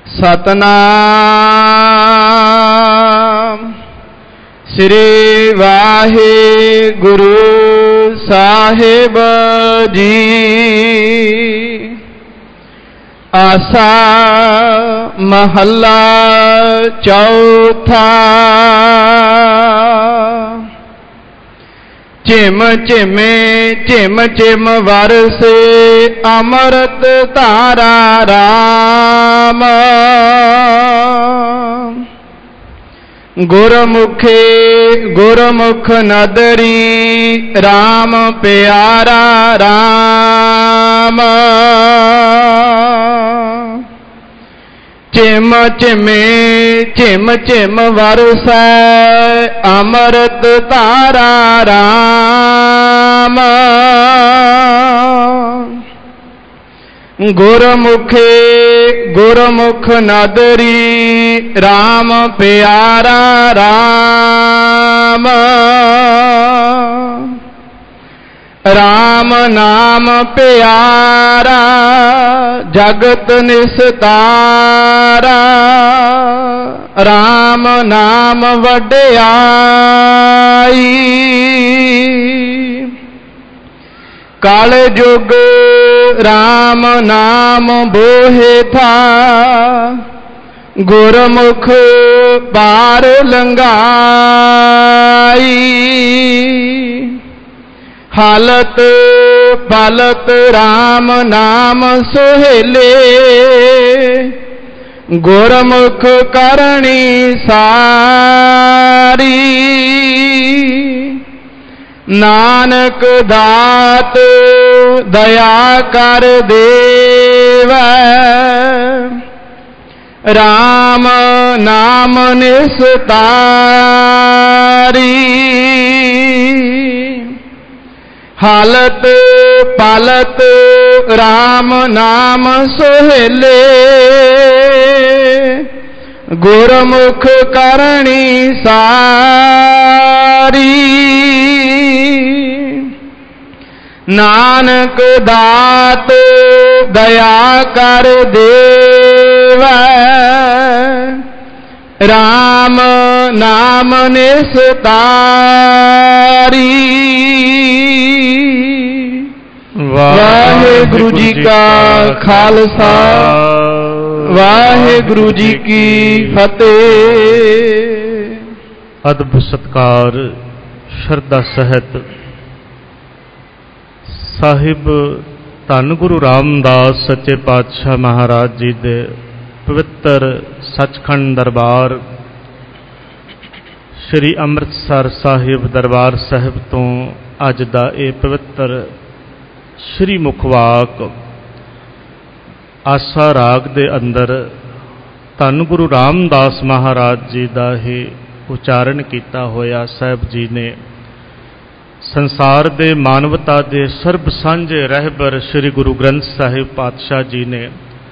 ਸਤਨਾਮ ਸ੍ਰੀ ਵਾਹਿਗੁਰੂ ਸਾਹਿਬ ਜੀ। ਆਸਾ ਮਹੱਲਾ ਚੌਥਾ। ਝਿਮ ਝਿਮੇ ਝਿਮ ਝਿਮ ਵਰਸੇ ਅੰਮ੍ਰਿਤ ਧਾਰਾ ਰਾਮ। ਗੁਰਮੁਖੇ ਗੁਰਮੁਖ ਨਦਰੀ ਰਾਮ ਪਿਆਰਾ ਰਾਮ। ਝਿਮ ਝਿਮੇ ਝਿਮ ਝਿਮ ਵਰਸੈ ਅੰਮ੍ਰਿਤ ਧਾਰਾ ਰਾਮ। ਗੁਰਮੁਖੇ ਗੁਰਮੁਖ ਨਦਰੀ ਰਾਮ ਪਿਆਰਾ ਰਾਮ। ਰਾਮ ਨਾਮ ਪਿਆਰਾ ਜਗਤ ਨਿਸਤਾਰਾ। ਰਾਮ ਨਾਮ ਵਡਿਆਈ ਕਲ ਯੁਗ ਰਾਮ ਨਾਮ ਬੋਹਿ ਥਾ। ਗੁਰਮੁਖ ਪਾਰ ਲੰਘਾਈ ਹਾਲਤ ਪਲਤ ਰਾਮ ਨਾਮ ਸੁਹੇਲੇ। ਗੁਰਮੁਖ ਕਰਨੀ ਸਾਰੀ ਨਾਨਕ ਦਾਤ ਦਇਆ ਕਰ ਦੇਵੈ। ਰਾਮ ਨਾਮ ਨਿਸਤਾਰੀ ਹਾਲਤ ਪਲਤ ਰਾਮ ਨਾਮ ਸੁਹੇਲੇ। ਗੁਰਮੁਖ ਕਰਨੀ ਸਾਰੀ ਨਾਨਕ ਦਾਤ ਦਇਆ ਕਰ ਦੇਵੈ। ਰਾਮ ਨਾਮ ਨਿਸਤਾਰੀ। ਵਾਹਿਗੁਰੂ ਜੀ ਕਾ ਖਾਲਸਾ ਵਾਹਿਗੁਰੂ ਜੀ ਕੀ ਫਤਿਹ। ਅਦਭੁਤ ਸਤਿਕਾਰ ਸ਼ਰਧਾ ਸਹਿਤ ਸਾਹਿਬ ਧੰਨ ਗੁਰੂ ਰਾਮਦਾਸ ਸੱਚੇ ਪਾਤਸ਼ਾਹ ਮਹਾਰਾਜ ਜੀ ਦੇ ਪਵਿੱਤਰ ਸੱਚਖੰਡ ਦਰਬਾਰ ਸ਼੍ਰੀ ਅੰਮ੍ਰਿਤਸਰ ਸਾਹਿਬ ਦਰਬਾਰ ਸਾਹਿਬ ਤੋਂ ਅੱਜ ਦਾ ਇਹ ਪਵਿੱਤਰ ਸ਼੍ਰੀ ਮੁਖਵਾਕ ਆਸਾ ਰਾਗ ਦੇ ਅੰਦਰ ਧੰਨ ਗੁਰੂ ਰਾਮਦਾਸ ਮਹਾਰਾਜ ਜੀ ਦਾ ਹੀ ਉਚਾਰਨ ਕੀਤਾ ਹੋਇਆ ਸਾਹਿਬ ਜੀ ਨੇ ਸੰਸਾਰ ਦੇ ਮਾਨਵਤਾ ਦੇ ਸਰਬ ਸਾਂਝੇ ਰਹਿਬਰ ਸ਼੍ਰੀ ਗੁਰੂ ਗ੍ਰੰਥ ਸਾਹਿਬ ਪਾਤਸ਼ਾਹ ਜੀ ਨੇ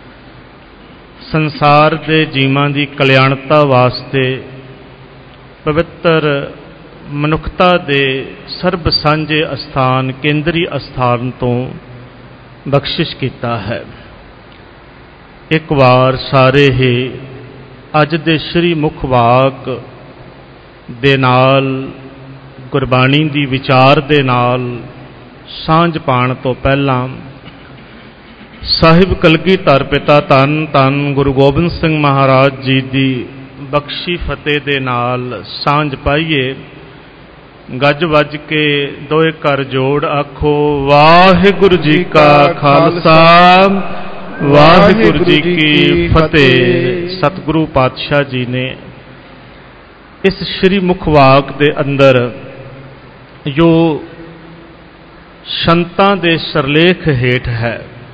ਸੰਸਾਰ ਦੇ ਜੀਵਾਂ ਦੀ ਕਲਿਆਣਤਾ ਵਾਸਤੇ ਪਵਿੱਤਰ ਮਨੁੱਖਤਾ ਦੇ ਸਰਬ ਸਾਂਝੇ ਅਸਥਾਨ ਕੇਂਦਰੀ ਅਸਥਾਨ ਤੋਂ ਬਖਸ਼ਿਸ਼ ਕੀਤਾ ਹੈ। ਇੱਕ ਵਾਰ ਸਾਰੇ ਹੀ ਅੱਜ ਦੇ ਸ਼੍ਰੀ ਮੁਖਵਾਕ ਦੇ ਨਾਲ ਗੁਰਬਾਣੀ ਦੀ ਵਿਚਾਰ ਦੇ ਨਾਲ ਸਾਂਝ ਪਾਉਣ ਤੋਂ ਪਹਿਲਾਂ ਸਾਹਿਬ ਕਲਗੀਧਰ ਪਿਤਾ ਧੰਨ ਧੰਨ ਗੁਰੂ ਗੋਬਿੰਦ ਸਿੰਘ ਮਹਾਰਾਜ ਜੀ ਦੀ ਬਖਸ਼ੀ ਫਤਿਹ ਦੇ ਨਾਲ ਸਾਂਝ ਪਾਈਏ। ਗੱਜ ਵੱਜ ਕੇ ਦੋਏ ਕਰ ਜੋੜ ਆਖੋ ਵਾਹਿਗੁਰੂ ਜੀ ਕਾ ਖਾਲਸਾ ਵਾਹਿਗੁਰੂ ਜੀ ਕੀ ਫਤਿਹ। ਸਤਿਗੁਰੂ ਪਾਤਸ਼ਾਹ ਜੀ ਨੇ ਇਸ ਸ਼੍ਰੀ ਮੁਖਵਾਕ ਦੇ ਅੰਦਰ ਜੋ ਸੰਤਾਂ ਦੇ ਸਰਲੇਖ ਹੇਠ ਹੈ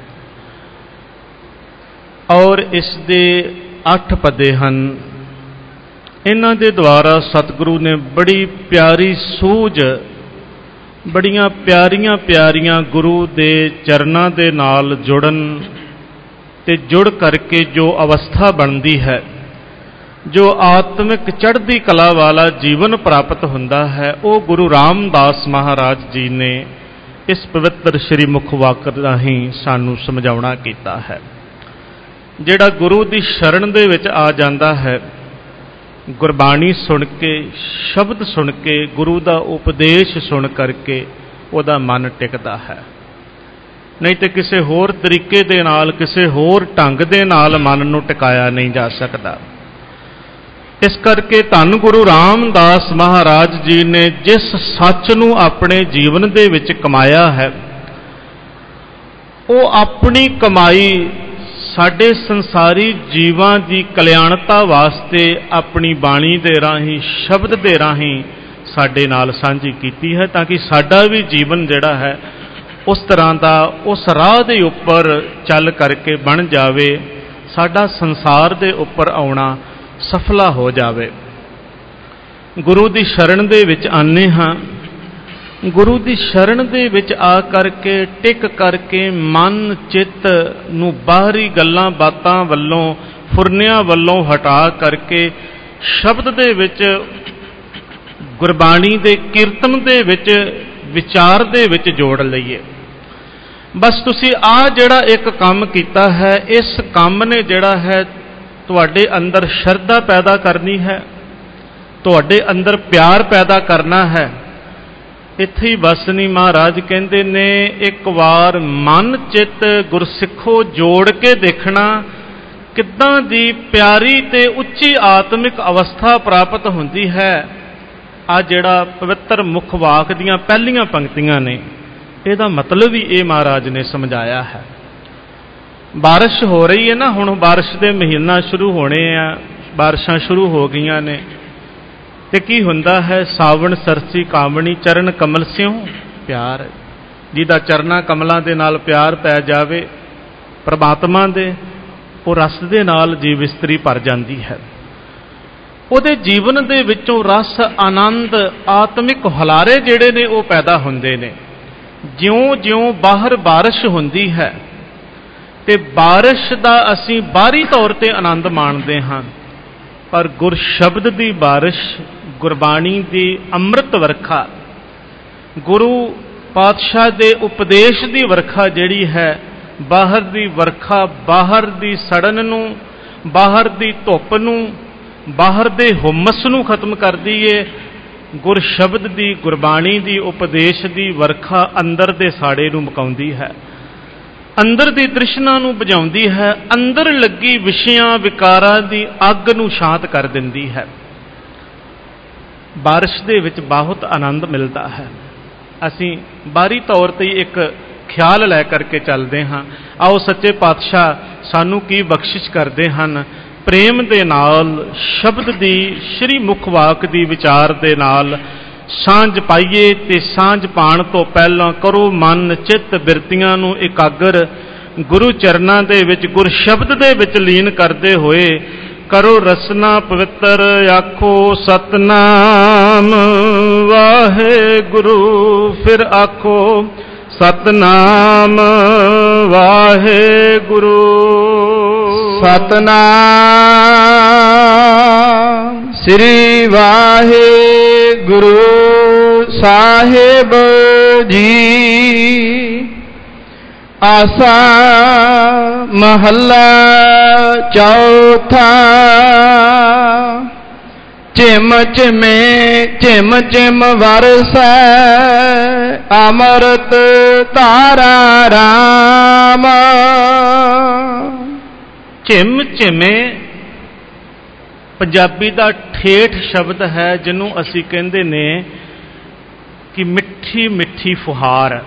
ਔਰ ਇਸ ਦੇ 8 ਪਦੇ ਹਨ। ਇਹਨਾਂ ਦੇ ਦੁਆਰਾ ਸਤਿਗੁਰੂ ਨੇ ਬੜੀ ਪਿਆਰੀ ਸੂਝ ਬੜੀਆਂ ਪਿਆਰੀਆਂ ਪਿਆਰੀਆਂ ਗੁਰੂ ਦੇ ਚਰਨਾਂ ਦੇ ਨਾਲ ਜੁੜਨ ਤੇ ਜੁੜ ਕਰਕੇ ਜੋ ਅਵਸਥਾ ਬਣਦੀ ਹੈ, ਜੋ ਆਤਮਿਕ ਚੜ੍ਹਦੀ ਕਲਾ ਵਾਲਾ ਜੀਵਨ ਪ੍ਰਾਪਤ ਹੁੰਦਾ ਹੈ, ਉਹ ਗੁਰੂ ਰਾਮਦਾਸ ਮਹਾਰਾਜ ਜੀ ਨੇ ਇਸ ਪਵਿੱਤਰ ਸ਼੍ਰੀ ਮੁਖਵਾਕ ਰਾਹੀਂ ਸਾਨੂੰ ਸਮਝਾਉਣਾ ਕੀਤਾ ਹੈ। ਜਿਹੜਾ ਗੁਰੂ ਦੀ ਸ਼ਰਨ ਦੇ ਵਿੱਚ ਆ ਜਾਂਦਾ ਹੈ, ਗੁਰਬਾਣੀ ਸੁਣ ਕੇ, ਸ਼ਬਦ ਸੁਣ ਕੇ, ਗੁਰੂ ਦਾ ਉਪਦੇਸ਼ ਸੁਣ ਕਰਕੇ ਉਹਦਾ ਮਨ ਟਿਕਦਾ ਹੈ। ਨਹੀਂ ਤੇ ਕਿਸੇ ਹੋਰ ਤਰੀਕੇ ਦੇ ਨਾਲ, ਕਿਸੇ ਹੋਰ ਢੰਗ ਦੇ ਨਾਲ ਮਨ ਨੂੰ ਟਿਕਾਇਆ ਨਹੀਂ ਜਾ ਸਕਦਾ। ਇਸ ਕਰਕੇ ਧੰਨ ਗੁਰੂ ਰਾਮਦਾਸ ਮਹਾਰਾਜ ਜੀ ਨੇ ਜਿਸ ਸੱਚ ਨੂੰ ਆਪਣੇ ਜੀਵਨ ਦੇ ਵਿੱਚ ਕਮਾਇਆ ਹੈ, ਉਹ ਆਪਣੀ ਕਮਾਈ ਸਾਡੇ ਸੰਸਾਰੀ ਜੀਵਾਂ ਦੀ ਕਲਿਆਣਤਾ ਵਾਸਤੇ ਆਪਣੀ ਬਾਣੀ ਦੇ ਰਾਹੀਂ, ਸ਼ਬਦ ਦੇ ਰਾਹੀਂ ਸਾਡੇ ਨਾਲ ਸਾਂਝੀ ਕੀਤੀ ਹੈ, ਤਾਂ ਕਿ ਸਾਡਾ ਵੀ ਜੀਵਨ ਜਿਹੜਾ ਹੈ ਉਸ ਤਰ੍ਹਾਂ ਦਾ, ਉਸ ਰਾਹ ਦੇ ਉੱਪਰ ਚੱਲ ਕਰਕੇ ਬਣ ਜਾਵੇ, ਸਾਡਾ ਸੰਸਾਰ ਦੇ ਉੱਪਰ ਆਉਣਾ ਸਫਲਾ ਹੋ ਜਾਵੇ। ਗੁਰੂ ਦੀ ਸ਼ਰਨ ਦੇ ਵਿੱਚ ਆਨੇ ਹਾਂ, ਗੁਰੂ ਦੀ ਸ਼ਰਨ ਦੇ ਵਿੱਚ ਆ ਕਰਕੇ, ਟਿਕ ਕਰਕੇ ਮਨ ਚਿੱਤ ਨੂੰ ਬਾਹਰੀ ਗੱਲਾਂ ਬਾਤਾਂ ਵੱਲੋਂ, ਫੁਰਨਿਆਂ ਵੱਲੋਂ ਹਟਾ ਕਰਕੇ ਸ਼ਬਦ ਦੇ ਵਿੱਚ, ਗੁਰਬਾਣੀ ਦੇ ਕੀਰਤਨ ਦੇ ਵਿੱਚ, ਵਿਚਾਰ ਦੇ ਵਿੱਚ ਜੋੜ ਲਈਏ। ਬਸ ਤੁਸੀਂ ਆਹ ਜਿਹੜਾ ਇੱਕ ਕੰਮ ਕੀਤਾ ਹੈ, ਇਸ ਕੰਮ ਨੇ ਜਿਹੜਾ ਹੈ ਤੁਹਾਡੇ ਅੰਦਰ ਸ਼ਰਧਾ ਪੈਦਾ ਕਰਨੀ ਹੈ, ਤੁਹਾਡੇ ਅੰਦਰ ਪਿਆਰ ਪੈਦਾ ਕਰਨਾ ਹੈ। ਇੱਥੇ ਹੀ ਬਸ ਨਹੀਂ, ਮਹਾਰਾਜ ਕਹਿੰਦੇ ਨੇ ਇੱਕ ਵਾਰ ਮਨ ਚਿੱਤ ਗੁਰਸਿੱਖੋ ਜੋੜ ਕੇ ਦੇਖਣਾ ਕਿੱਦਾਂ ਦੀ ਪਿਆਰੀ ਤੇ ਉੱਚੀ ਆਤਮਿਕ ਅਵਸਥਾ ਪ੍ਰਾਪਤ ਹੁੰਦੀ ਹੈ। ਆ ਜਿਹੜਾ ਪਵਿੱਤਰ ਮੁਖ ਵਾਕ ਦੀਆਂ ਪਹਿਲੀਆਂ ਪੰਕਤੀਆਂ ਨੇ, ਇਹਦਾ ਮਤਲਬ ਹੀ ਇਹ ਮਹਾਰਾਜ ਨੇ ਸਮਝਾਇਆ ਹੈ। ਬਾਰਿਸ਼ ਹੋ ਰਹੀ ਹੈ ਨਾ, ਹੁਣ ਬਾਰਿਸ਼ ਦੇ ਮਹੀਨਾ ਸ਼ੁਰੂ ਹੋਣੇ ਆ, ਬਾਰਿਸ਼ਾਂ ਸ਼ੁਰੂ ਹੋ ਗਈਆਂ ਨੇ, ਤੇ ਕੀ ਹੁੰਦਾ ਹੈ? ਸਾਵਣ ਸਰਸੀ ਕਾਮਣੀ ਚਰਨ ਕਮਲ ਸਿਉ ਪਿਆਰ। ਜਿਹਦਾ ਚਰਨਾਂ ਕਮਲਾਂ ਦੇ ਨਾਲ ਪਿਆਰ ਪੈ ਜਾਵੇ ਪ੍ਰਮਾਤਮਾ ਦੇ, ਉਹ ਰਸ ਦੇ ਨਾਲ ਜੀਵ ਇਸਤਰੀ ਭਰ ਜਾਂਦੀ ਹੈ। ਉਹਦੇ ਜੀਵਨ ਦੇ ਵਿੱਚੋਂ ਰਸ, ਆਨੰਦ, ਆਤਮਿਕ ਹੁਲਾਰੇ ਜਿਹੜੇ ਨੇ ਉਹ ਪੈਦਾ ਹੁੰਦੇ ਨੇ। ਜਿਉਂ-ਜਿਉਂ ਬਾਹਰ ਬਾਰਿਸ਼ ਹੁੰਦੀ ਹੈ ਤੇ ਬਾਰਿਸ਼ ਦਾ ਅਸੀਂ ਬਾਹਰੀ ਤੌਰ ਤੇ ਆਨੰਦ ਮਾਣਦੇ ਹਾਂ, ਪਰ ਗੁਰਸ਼ਬਦ ਦੀ ਬਾਰਿਸ਼, ਗੁਰਬਾਣੀ ਦੀ ਅੰਮ੍ਰਿਤ ਵਰਖਾ, ਗੁਰੂ ਪਾਤਸ਼ਾਹ ਦੇ ਉਪਦੇਸ਼ ਦੀ ਵਰਖਾ ਜਿਹੜੀ ਹੈ, ਬਾਹਰ ਦੀ ਵਰਖਾ, ਬਾਹਰ ਦੀ ਸੜਨ ਨੂੰ, ਬਾਹਰ ਦੀ ਧੁੱਪ ਨੂੰ, ਬਾਹਰ ਦੇ ਹੁਮਸ ਨੂੰ ਖਤਮ ਕਰਦੀ ਏ। ਗੁਰਸ਼ਬਦ ਦੀ, ਗੁਰਬਾਣੀ ਦੀ, ਉਪਦੇਸ਼ ਦੀ ਵਰਖਾ ਅੰਦਰ ਦੇ ਸਾੜੇ ਨੂੰ ਮੁਕਾਉਂਦੀ ਹੈ, ਅੰਦਰ ਦੀ ਤ੍ਰਿਸ਼ਨਾ ਨੂੰ ਬੁਝਾਉਂਦੀ ਹੈ, ਅੰਦਰ ਲੱਗੀ ਵਿਸ਼ਿਆਂ ਵਿਕਾਰਾਂ ਦੀ ਅੱਗ ਨੂੰ ਸ਼ਾਂਤ ਕਰ ਦਿੰਦੀ ਹੈ। ਬਾਰਿਸ਼ ਦੇ ਵਿੱਚ ਬਹੁਤ ਆਨੰਦ ਮਿਲਦਾ ਹੈ। ਅਸੀਂ ਬਾਹਰੀ ਤੌਰ ਤੇ ਇੱਕ ਖਿਆਲ ਲੈ ਕਰਕੇ ਚੱਲਦੇ ਹਾਂ। ਆਓ ਸੱਚੇ ਪਾਤਸ਼ਾਹ ਸਾਨੂੰ ਕੀ ਬਖਸ਼ਿਸ਼ ਕਰਦੇ ਹਨ, ਪ੍ਰੇਮ ਦੇ ਨਾਲ, ਸ਼ਬਦ ਦੀ, ਸ਼੍ਰੀ ਮੁਖ ਵਾਕ ਦੀ ਵਿਚਾਰ ਦੇ ਨਾਲ ਸਾਂਝ ਪਾਈਏ। ਤੇ ਸਾਂਝ ਪਾਉਣ ਤੋਂ ਪਹਿਲਾਂ ਕਰੋ ਮਨ ਚਿੱਤ ਬਿਰਤੀਆਂ ਨੂੰ ਇਕਾਗਰ ਗੁਰੂ ਚਰਨਾਂ ਦੇ ਵਿੱਚ, ਗੁਰ ਸ਼ਬਦ ਦੇ ਵਿੱਚ ਲੀਨ ਕਰਦੇ ਹੋਏ ਕਰੋ ਰਸਨਾ ਪਵਿੱਤਰ। ਆਖੋ ਸਤਨਾਮ ਵਾਹਿਗੁਰੂ, ਫਿਰ ਆਖੋ ਸਤਨਾਮ ਵਾਹਿਗੁਰੂ। ਸਤਨਾਮ ਸ੍ਰੀ ਵਾਹਿਗੁਰੂ ਸਾਹਿਬ ਜੀ। ਆਸਾ ਮਹੱਲਾ ਚੌਥਾ। ਝਿਮ ਝਿਮੇ ਝਿਮ ਝਿਮ ਵਰਸੈ ਅੰਮ੍ਰਿਤ ਧਾਰਾ ਰਾਮ। ਝਿਮ ਝਿਮੇ ਪੰਜਾਬੀ ਦਾ ਠੇਠ ਸ਼ਬਦ ਹੈ, ਜਿਹਨੂੰ ਅਸੀਂ ਕਹਿੰਦੇ ਨੇ ਕਿ ਮਿੱਠੀ ਮਿੱਠੀ ਫੁਹਾਰ।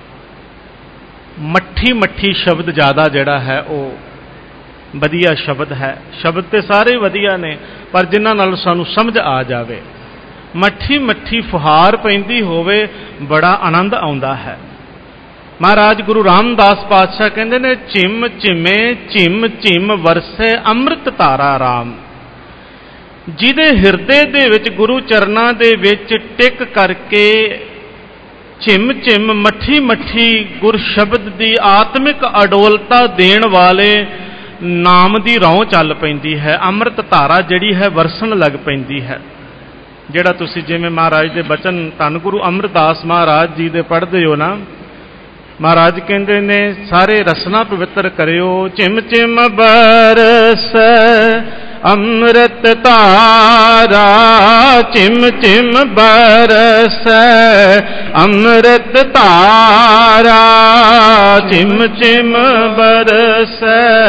ਮੱਠੀ ਮੱਠੀ ਸ਼ਬਦ ਜ਼ਿਆਦਾ ਜਿਹੜਾ ਹੈ ਉਹ ਵਧੀਆ ਸ਼ਬਦ ਹੈ। ਸ਼ਬਦ ਤੇ ਸਾਰੇ ਵਧੀਆ ਨੇ, ਪਰ ਜਿਨ੍ਹਾਂ ਨਾਲ ਸਾਨੂੰ ਸਮਝ ਆ ਜਾਵੇ। ਮੱਠੀ ਮੱਠੀ ਫੁਹਾਰ ਪੈਂਦੀ ਹੋਵੇ, ਬੜਾ ਆਨੰਦ ਆਉਂਦਾ ਹੈ। ਮਹਾਰਾਜ ਗੁਰੂ ਰਾਮਦਾਸ ਪਾਤਸ਼ਾਹ ਕਹਿੰਦੇ ਨੇ, ਝਿਮ ਝਿਮੇ ਝਿਮ ਝਿਮ ਵਰਸੇ ਅੰਮ੍ਰਿਤ ਧਾਰਾ ਰਾਮ। ਜਿਹਦੇ ਹਿਰਦੇ ਦੇ ਵਿੱਚ ਗੁਰੂ ਚਰਨਾਂ ਦੇ ਵਿੱਚ ਟਿਕ ਕਰਕੇ ਝਿਮ ਝਿਮ ਮੱਠੀ ਮੱਠੀ ਗੁਰ ਸ਼ਬਦ ਦੀ ਆਤਮਿਕ ਅਡੋਲਤਾ ਦੇਣ ਵਾਲੇ ਨਾਮ ਦੀ ਰੌਂ ਚੱਲ ਪੈਂਦੀ ਹੈ। ਅੰਮ੍ਰਿਤ ਧਾਰਾ ਜਿਹੜੀ ਹੈ ਵਰਸਣ ਲੱਗ ਪੈਂਦੀ ਹੈ। ਜਿਹੜਾ ਤੁਸੀਂ ਜਿਵੇਂ ਮਹਾਰਾਜ ਦੇ ਬਚਨ ਧੰਨ ਗੁਰੂ ਅਮਰਦਾਸ ਮਹਾਰਾਜ ਜੀ ਦੇ ਪੜ੍ਹਦੇ ਹੋ ਨਾ, ਮਹਾਰਾਜ ਕਹਿੰਦੇ ਨੇ ਸਾਰੇ ਰਸਨਾ ਪਵਿੱਤਰ ਕਰਿਓ। ਚਿਮ ਚਿਮ ਬਰਸ ਅੰਮ੍ਰਿਤ ਧਾਰਾ, ਚਿਮ ਚਿਮ ਬਰਸ ਅੰਮ੍ਰਿਤ ਧਾਰਾ, ਚਿਮ ਚਿਮ ਬਰਸ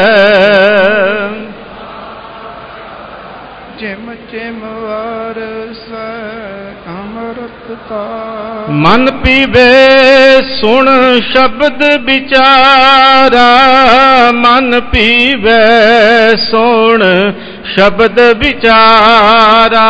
ਚਿਮ ਚਿਮ ਬਰਸ ਅੰਮ੍ਰਿਤ ਧਾਰਾ। ਮਨ ਪੀਵੇ ਸੁਣ ਸ਼ਬਦ ਵਿਚਾਰਾ, ਮਨ ਪੀਵੇ ਸੁਣ ਸ਼ਬਦ ਵਿਚਾਰਾ,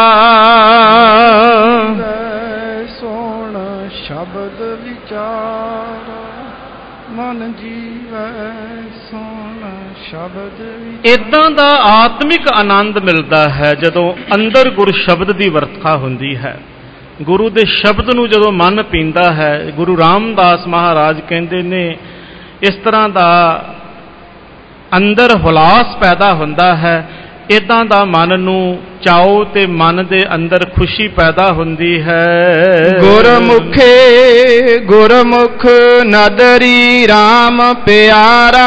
ਸੁਣ ਸ਼ਬਦ ਵਿਚਾਰਾ, ਮਨ ਜੀਵੈ ਸੁਣ ਸ਼ਬਦ। ਇਦਾਂ ਦਾ ਆਤਮਿਕ ਆਨੰਦ ਮਿਲਦਾ ਹੈ ਜਦੋਂ ਅੰਦਰ ਗੁਰੂ ਸ਼ਬਦ ਦੀ ਵਰਖਾ ਹੁੰਦੀ ਹੈ। ਗੁਰੂ ਦੇ ਸ਼ਬਦ ਨੂੰ ਜਦੋਂ ਮਨ ਪੀਂਦਾ ਹੈ, ਗੁਰੂ ਰਾਮਦਾਸ ਮਹਾਰਾਜ ਕਹਿੰਦੇ ਨੇ ਇਸ ਤਰ੍ਹਾਂ ਦਾ ਅੰਦਰ ਹੁਲਾਸ ਪੈਦਾ ਹੁੰਦਾ ਹੈ। ਇਦਾਂ ਦਾ ਮਨ ਨੂੰ ਚਾਓ ਤੇ ਮਨ ਦੇ ਅੰਦਰ ਖੁਸ਼ੀ ਪੈਦਾ ਹੁੰਦੀ ਹੈ। ਗੁਰਮੁਖੇ ਗੁਰਮੁਖ ਨਦਰੀ RAM ਪਿਆਰਾ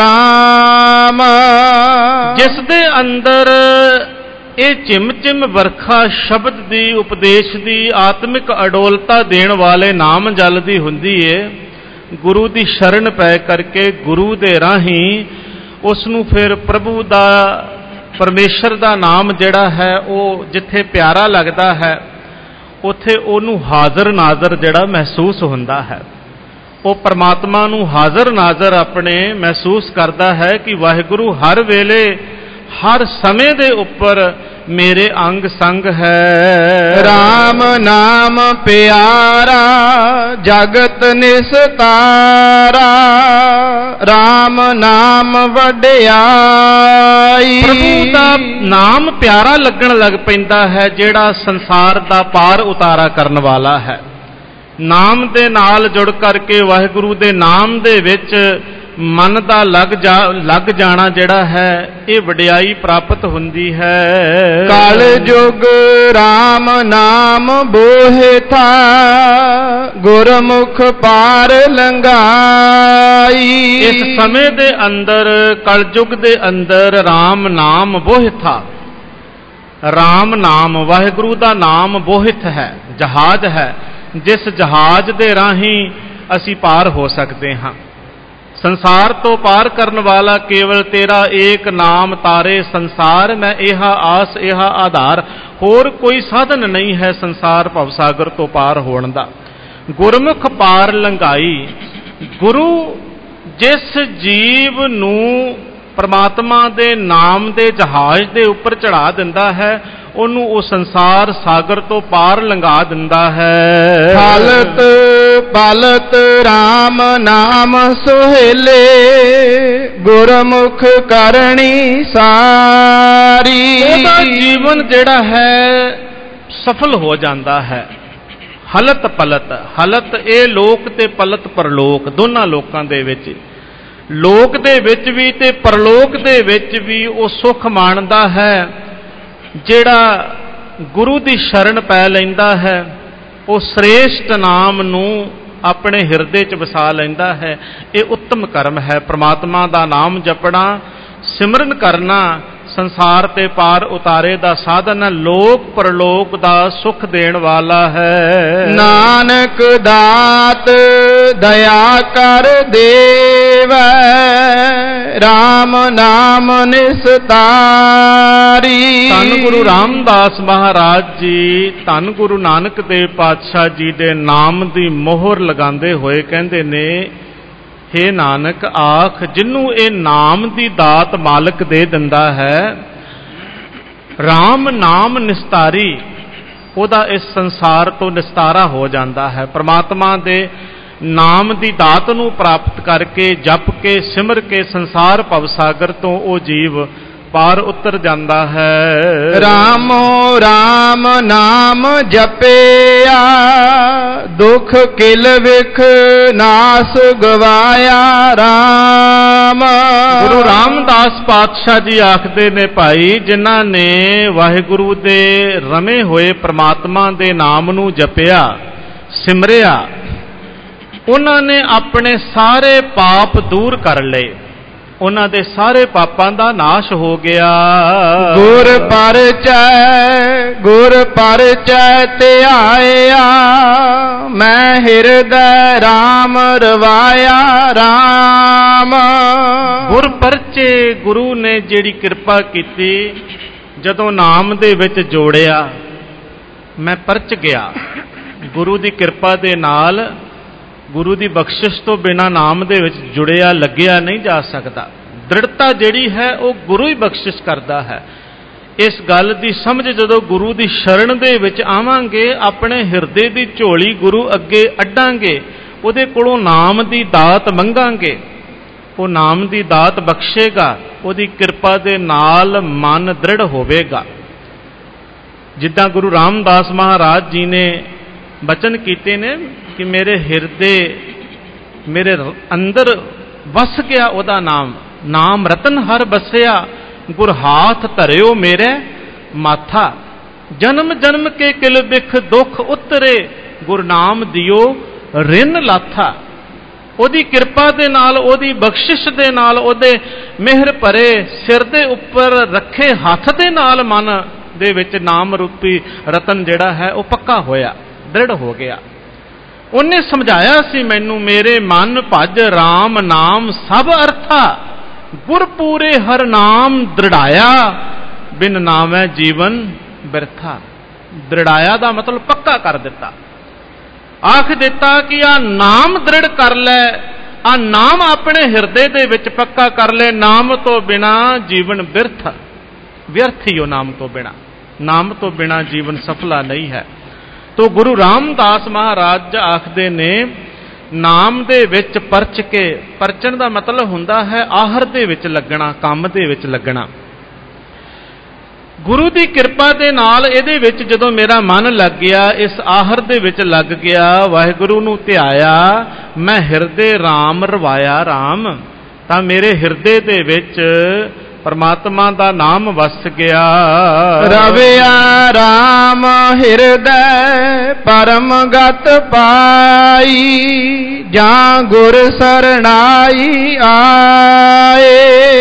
RAM, ਜਿਸ ਦੇ ਅੰਦਰ ਇਹ ਚਿਮ ਚਿਮ ਵਰਖਾ ਸ਼ਬਦ ਦੀ, ਉਪਦੇਸ਼ ਦੀ, ਆਤਮਿਕ ਅਡੋਲਤਾ ਦੇਣ ਵਾਲੇ ਨਾਮ ਜਲ ਦੀ ਹੁੰਦੀ ਏ। ਗੁਰੂ ਦੀ ਸ਼ਰਨ ਪੈ ਕਰਕੇ ਗੁਰੂ ਦੇ ਰਾਹੀਂ ਉਸ ਨੂੰ ਫਿਰ ਪ੍ਰਭੂ ਦਾ, ਪਰਮੇਸ਼ਰ ਦਾ ਨਾਮ ਜਿਹੜਾ ਹੈ ਉਹ ਜਿੱਥੇ ਪਿਆਰਾ ਲੱਗਦਾ ਹੈ ਉੱਥੇ ਉਹਨੂੰ ਹਾਜ਼ਰ ਨਾਜ਼ਰ ਜਿਹੜਾ ਮਹਿਸੂਸ ਹੁੰਦਾ ਹੈ। ਉਹ ਪਰਮਾਤਮਾ ਨੂੰ ਹਾਜ਼ਰ ਨਾਜ਼ਰ ਆਪਣੇ ਮਹਿਸੂਸ ਕਰਦਾ ਹੈ ਕਿ ਵਾਹਿਗੁਰੂ ਹਰ ਵੇਲੇ ਹਰ ਸਮੇਂ ਦੇ ਉੱਪਰ ਮੇਰੇ ਅੰਗ ਸੰਗ ਹੈ। RAM ਨਾਮ ਪਿਆਰਾ ਜਗਤ ਨਿਸਤਾਰਾ, RAM ਨਾਮ ਵਡਿਆਈ। ਪ੍ਰਭੂ ਦਾ ਨਾਮ ਪਿਆਰਾ ਲੱਗਣ ਲੱਗ ਪੈਂਦਾ ਹੈ ਜਿਹੜਾ ਸੰਸਾਰ ਦਾ ਪਾਰ ਉਤਾਰਾ ਕਰਨ ਵਾਲਾ ਹੈ। ਨਾਮ ਦੇ ਨਾਲ ਜੁੜ ਕਰਕੇ ਵਾਹਿਗੁਰੂ ਦੇ ਨਾਮ ਦੇ ਵਿੱਚ ਮਨ ਦਾ ਲੱਗ ਜਾਣਾ ਜਿਹੜਾ ਹੈ ਇਹ ਵਡਿਆਈ ਪ੍ਰਾਪਤ ਹੁੰਦੀ ਹੈ। ਕਲ ਯੁਗ RAM ਨਾਮ ਬੋਹਿ ਥਾ, ਗੁਰਮੁਖ ਪਾਰ ਲੰਘਾਈ। ਇਸ ਸਮੇਂ ਦੇ ਅੰਦਰ, ਕਲਯੁਗ ਦੇ ਅੰਦਰ RAM ਨਾਮ ਬੋਹਿਥਾ, RAM ਨਾਮ ਵਾਹਿਗੁਰੂ ਦਾ ਨਾਮ ਬੋਹਿਥ ਹੈ, ਜਹਾਜ਼ ਹੈ, ਜਿਸ ਜਹਾਜ਼ ਦੇ ਰਾਹੀਂ ਅਸੀਂ ਪਾਰ ਹੋ ਸਕਦੇ ਹਾਂ। ਸੰਸਾਰ ਤੋਂ ਪਾਰ ਕਰਨ ਵਾਲਾ ਕੇਵਲ ਤੇਰਾ ਏਕ ਨਾਮ ਤਾਰੇ ਸੰਸਾਰ, ਮੈਂ ਇਹ ਆਸ ਇਹ ਆਧਾਰ। ਹੋਰ ਕੋਈ ਸਾਧਨ ਨਹੀਂ ਹੈ ਸੰਸਾਰ ਭਵਸਾਗਰ ਤੋਂ ਪਾਰ ਹੋਣ ਦਾ। ਗੁਰਮੁਖ ਪਾਰ ਲੰਘਾਈ, ਗੁਰੂ ਜਿਸ ਜੀਵ ਨੂੰ ਪਰਮਾਤਮਾ ਦੇ ਨਾਮ ਦੇ ਜਹਾਜ਼ ਦੇ ਉੱਪਰ ਚੜਾ ਦਿੰਦਾ ਹੈ ਉਹਨੂੰ ਉਹ ਸੰਸਾਰ ਸਾਗਰ ਤੋਂ ਪਾਰ ਲੰਘਾ ਦਿੰਦਾ ਹੈ। ਹਾਲਤ ਪਾਲਤ RAM ਨਾਮ ਸੁਹੇਲੇ, ਗੁਰਮੁਖ ਕਰਨੀ ਸਾਰੀ। ਉਹਦਾ ਜੀਵਨ ਜਿਹੜਾ ਹੈ ਸਫਲ ਹੋ ਜਾਂਦਾ ਹੈ। ਹਲਤ ਪਲਤ, ਹਲਤ ਇਹ ਲੋਕ ਤੇ ਪਲਤ ਪਰਲੋਕ, ਦੋਨਾਂ ਲੋਕਾਂ ਦੇ ਵਿੱਚ, ਲੋਕ ਦੇ ਵਿੱਚ ਵੀ ਤੇ ਪਰਲੋਕ ਦੇ ਵਿੱਚ ਵੀ ਉਹ ਸੁੱਖ ਮਾਣਦਾ ਹੈ। ਜਿਹੜਾ ਗੁਰੂ ਦੀ ਸ਼ਰਨ ਪੈ ਲੈਂਦਾ ਹੈ ਉਹ ਸ੍ਰੇਸ਼ਟ ਨਾਮ ਨੂੰ ਆਪਣੇ ਹਿਰਦੇ 'ਚ ਵਸਾ ਲੈਂਦਾ ਹੈ। ਇਹ ਉੱਤਮ ਕਰਮ ਹੈ। ਪ੍ਰਮਾਤਮਾ ਦਾ ਨਾਮ ਜਪਣਾ, ਸਿਮਰਨ ਕਰਨਾ ਸੰਸਾਰ ਤੇ ਪਾਰ ਉਤਾਰੇ ਦਾ ਸਾਧਨ ਹੈ, ਲੋਕ ਪਰਲੋਕ ਦਾ ਸੁਖ ਦੇਣ ਵਾਲਾ ਹੈ। ਨਾਨਕ ਦਾਤ ਦਇਆ ਕਰ ਦੇਵੈ, RAM ਨਾਮ ਨਿਸਤਾਰੀ। ਧੰਨ ਗੁਰੂ ਰਾਮਦਾਸ ਮਹਾਰਾਜ ਜੀ, ਧੰਨ ਗੁਰੂ ਨਾਨਕ ਦੇਵ ਪਾਤਸ਼ਾਹ ਜੀ ਦੇ ਨਾਮ ਦੀ ਮੋਹਰ ਲਗਾਉਂਦੇ ਹੋਏ ਕਹਿੰਦੇ ਨੇ, ਹੇ ਨਾਨਕ ਆਖ ਜਿਹਨੂੰ ਇਹ ਨਾਮ ਦੀ ਦਾਤ ਮਾਲਕ ਦੇ ਦਿੰਦਾ ਹੈ, RAM ਨਾਮ ਨਿਸਤਾਰੀ, ਉਹਦਾ ਇਸ ਸੰਸਾਰ ਤੋਂ ਨਿਸਤਾਰਾ ਹੋ ਜਾਂਦਾ ਹੈ। ਪ੍ਰਮਾਤਮਾ ਦੇ ਨਾਮ ਦੀ ਦਾਤ ਨੂੰ ਪ੍ਰਾਪਤ ਕਰਕੇ ਜਪ ਕੇ ਸਿਮਰ ਕੇ ਸੰਸਾਰ ਭਵਸਾਗਰ ਤੋਂ ਉਹ ਜੀਵ ਪਾਰ ਉਤਰ ਜਾਂਦਾ ਹੈ। ਰਾਮੋ ਰਾਮ ਨਾਮ ਜਪਿਆ, ਦੁਖ ਕਿਲ ਵਿਖ ਨਾਸ ਗਵਾਇਆ ਰਾਮ। ਗੁਰੂ ਰਾਮਦਾਸ ਪਾਤਸ਼ਾਹ ਜੀ ਆਖਦੇ ਨੇ, ਭਾਈ ਜਿਨ੍ਹਾਂ ਨੇ ਵਾਹਿਗੁਰੂ ਦੇ ਰਮੇ ਹੋਏ ਪ੍ਰਮਾਤਮਾ ਦੇ ਨਾਮ ਨੂੰ ਜਪਿਆ, ਸਿਮਰਿਆ, ਉਹਨਾਂ ਨੇ ਆਪਣੇ ਸਾਰੇ ਪਾਪ ਦੂਰ ਕਰ ਲਏ, ਉਹਨਾਂ ਦੇ ਸਾਰੇ ਪਾਪਾਂ ਦਾ ਨਾਸ਼ ਹੋ ਗਿਆ। ਗੁਰ ਪਰਚੈ ਧਿਆਇਆ, ਮੈਂ ਹਿਰਦੈ ਰਾਮ ਰਵਾਇਆ ਰਾਮ। ਗੁਰ ਪਰਚੇ, ਗੁਰੂ ਨੇ ਜਿਹੜੀ ਕਿਰਪਾ ਕੀਤੀ, ਜਦੋਂ ਨਾਮ ਦੇ ਵਿੱਚ ਜੋੜਿਆ ਮੈਂ ਪਰਚ ਗਿਆ। ਗੁਰੂ ਦੀ ਕਿਰਪਾ ਦੇ ਨਾਲ, ਗੁਰੂ ਦੀ ਬਖਸ਼ਿਸ਼ ਤੋਂ ਬਿਨਾਂ ਨਾਮ ਦੇ ਵਿੱਚ ਜੁੜਿਆ ਲੱਗਿਆ ਨਹੀਂ ਜਾ ਸਕਦਾ। ਦ੍ਰਿੜਤਾ ਜਿਹੜੀ ਹੈ ਉਹ ਗੁਰੂ ਹੀ ਬਖਸ਼ਿਸ਼ ਕਰਦਾ ਹੈ। ਇਸ ਗੱਲ ਦੀ ਸਮਝ ਜਦੋਂ ਗੁਰੂ ਦੀ ਸ਼ਰਨ ਦੇ ਵਿੱਚ ਆਵਾਂਗੇ, ਆਪਣੇ ਹਿਰਦੇ ਦੀ ਝੋਲੀ ਗੁਰੂ ਅੱਗੇ ਅੱਡਾਂਗੇ, ਉਹਦੇ ਕੋਲੋਂ ਨਾਮ ਦੀ ਦਾਤ ਮੰਗਾਂਗੇ, ਉਹ ਨਾਮ ਦੀ ਦਾਤ ਬਖਸ਼ੇਗਾ, ਉਹਦੀ ਕਿਰਪਾ ਦੇ ਨਾਲ ਮਨ ਦ੍ਰਿੜ ਹੋਵੇਗਾ। ਜਿੱਦਾਂ ਗੁਰੂ ਰਾਮਦਾਸ ਮਹਾਰਾਜ ਜੀ ਨੇ ਬਚਨ ਕੀਤੇ ਨੇ ਕਿ ਮੇਰੇ ਹਿਰਦੇ, ਮੇਰੇ ਅੰਦਰ ਵਸ ਗਿਆ ਉਹਦਾ ਨਾਮ, ਨਾਮ ਰਤਨ ਹਰ ਬਸਿਆ, ਗੁਰ ਹਾਥ ਧਰਿਓ ਮੇਰੇ ਮਾਥਾ। ਜਨਮ ਜਨਮ ਕੇ ਕਿਲ ਬਿਖ ਦੁਖ ਉਤਰੇ, ਗੁਰ ਨਾਮ ਦਿਓ ਰਿਨ ਲਾਥਾ। ਉਹਦੀ ਕਿਰਪਾ ਦੇ ਨਾਲ, ਉਹਦੀ ਬਖਸ਼ਿਸ਼ ਦੇ ਨਾਲ, ਉਹਦੇ ਮਿਹਰ ਭਰੇ ਸਿਰ ਦੇ ਉੱਪਰ ਰੱਖੇ ਹੱਥ ਦੇ ਨਾਲ ਮਨ ਦੇ ਵਿੱਚ ਨਾਮ ਰੂਪੀ ਰਤਨ ਜਿਹੜਾ ਹੈ ਉਹ ਪੱਕਾ ਹੋਇਆ, ਦ੍ਰਿੜ ਹੋ ਗਿਆ। ਉਹਨੇ ਸਮਝਾਇਆ ਸੀ ਮੈਨੂੰ, ਮੇਰੇ ਮਨ ਭਜ ਰਾਮ ਨਾਮ ਸਭ ਅਰਥਾ, ਗੁਰ ਪੂਰੇ ਹਰ ਨਾਮ ਦ੍ਰਿੜਾਇਆ, ਬਿਨ ਨਾਮੈ ਜੀਵਨ ਬਿਰਥਾ। ਦ੍ਰਿੜਾਇਆ ਦਾ ਮਤਲਬ ਪੱਕਾ ਕਰ ਦਿੱਤਾ, ਆਖ ਦਿੱਤਾ ਕਿ ਆ ਨਾਮ ਦ੍ਰਿੜ ਕਰ ਲੈ, ਆ ਨਾਮ ਆਪਣੇ ਹਿਰਦੇ ਦੇ ਵਿੱਚ ਪੱਕਾ ਕਰ ਲੈ। ਨਾਮ ਤੋਂ ਬਿਨਾ ਜੀਵਨ ਬਿਰਥ, ਵਿਅਰਥ ਹੀ ਉਹ ਨਾਮ ਤੋਂ ਬਿਨਾ, ਨਾਮ ਤੋਂ ਬਿਨਾ ਜੀਵਨ ਸਫਲਾ ਨਹੀਂ ਹੈ। ਤੋ ਗੁਰੂ ਰਾਮਦਾਸ ਮਹਾਰਾਜ ਆਖਦੇ ਨੇ, ਨਾਮ ਦੇ ਵਿੱਚ ਪਰਚ ਕੇ, ਪਰਚਣ ਦਾ ਮਤਲਬ ਹੁੰਦਾ ਹੈ ਆਹਰ ਦੇ ਵਿੱਚ ਲੱਗਣਾ, ਕੰਮ ਦੇ ਵਿੱਚ ਲੱਗਣਾ। ਗੁਰੂ ਦੀ ਕਿਰਪਾ ਦੇ ਨਾਲ ਇਹਦੇ ਵਿੱਚ ਜਦੋਂ ਮੇਰਾ ਮਨ ਲੱਗ ਗਿਆ, ਇਸ ਆਹਰ ਦੇ ਵਿੱਚ ਲੱਗ ਗਿਆ, ਵਾਹਿਗੁਰੂ ਨੂੰ ਧਿਆਇਆ, ਮੈਂ ਹਿਰਦੇ ਰਾਮ ਰਵਾਇਆ ਰਾਮ, ਤਾਂ ਮੇਰੇ ਹਿਰਦੇ ਦੇ ਵਿੱਚ ਪਰਮਾਤਮਾ ਦਾ ਨਾਮ ਵਸ ਗਿਆ। ਰਵਿਆ ਰਾਮ ਹਿਰਦੈ ਪਰਮ ਗਤ ਪਾਈ, ਜਾਂ ਗੁਰ ਸਰਣਾਈ ਆਏ।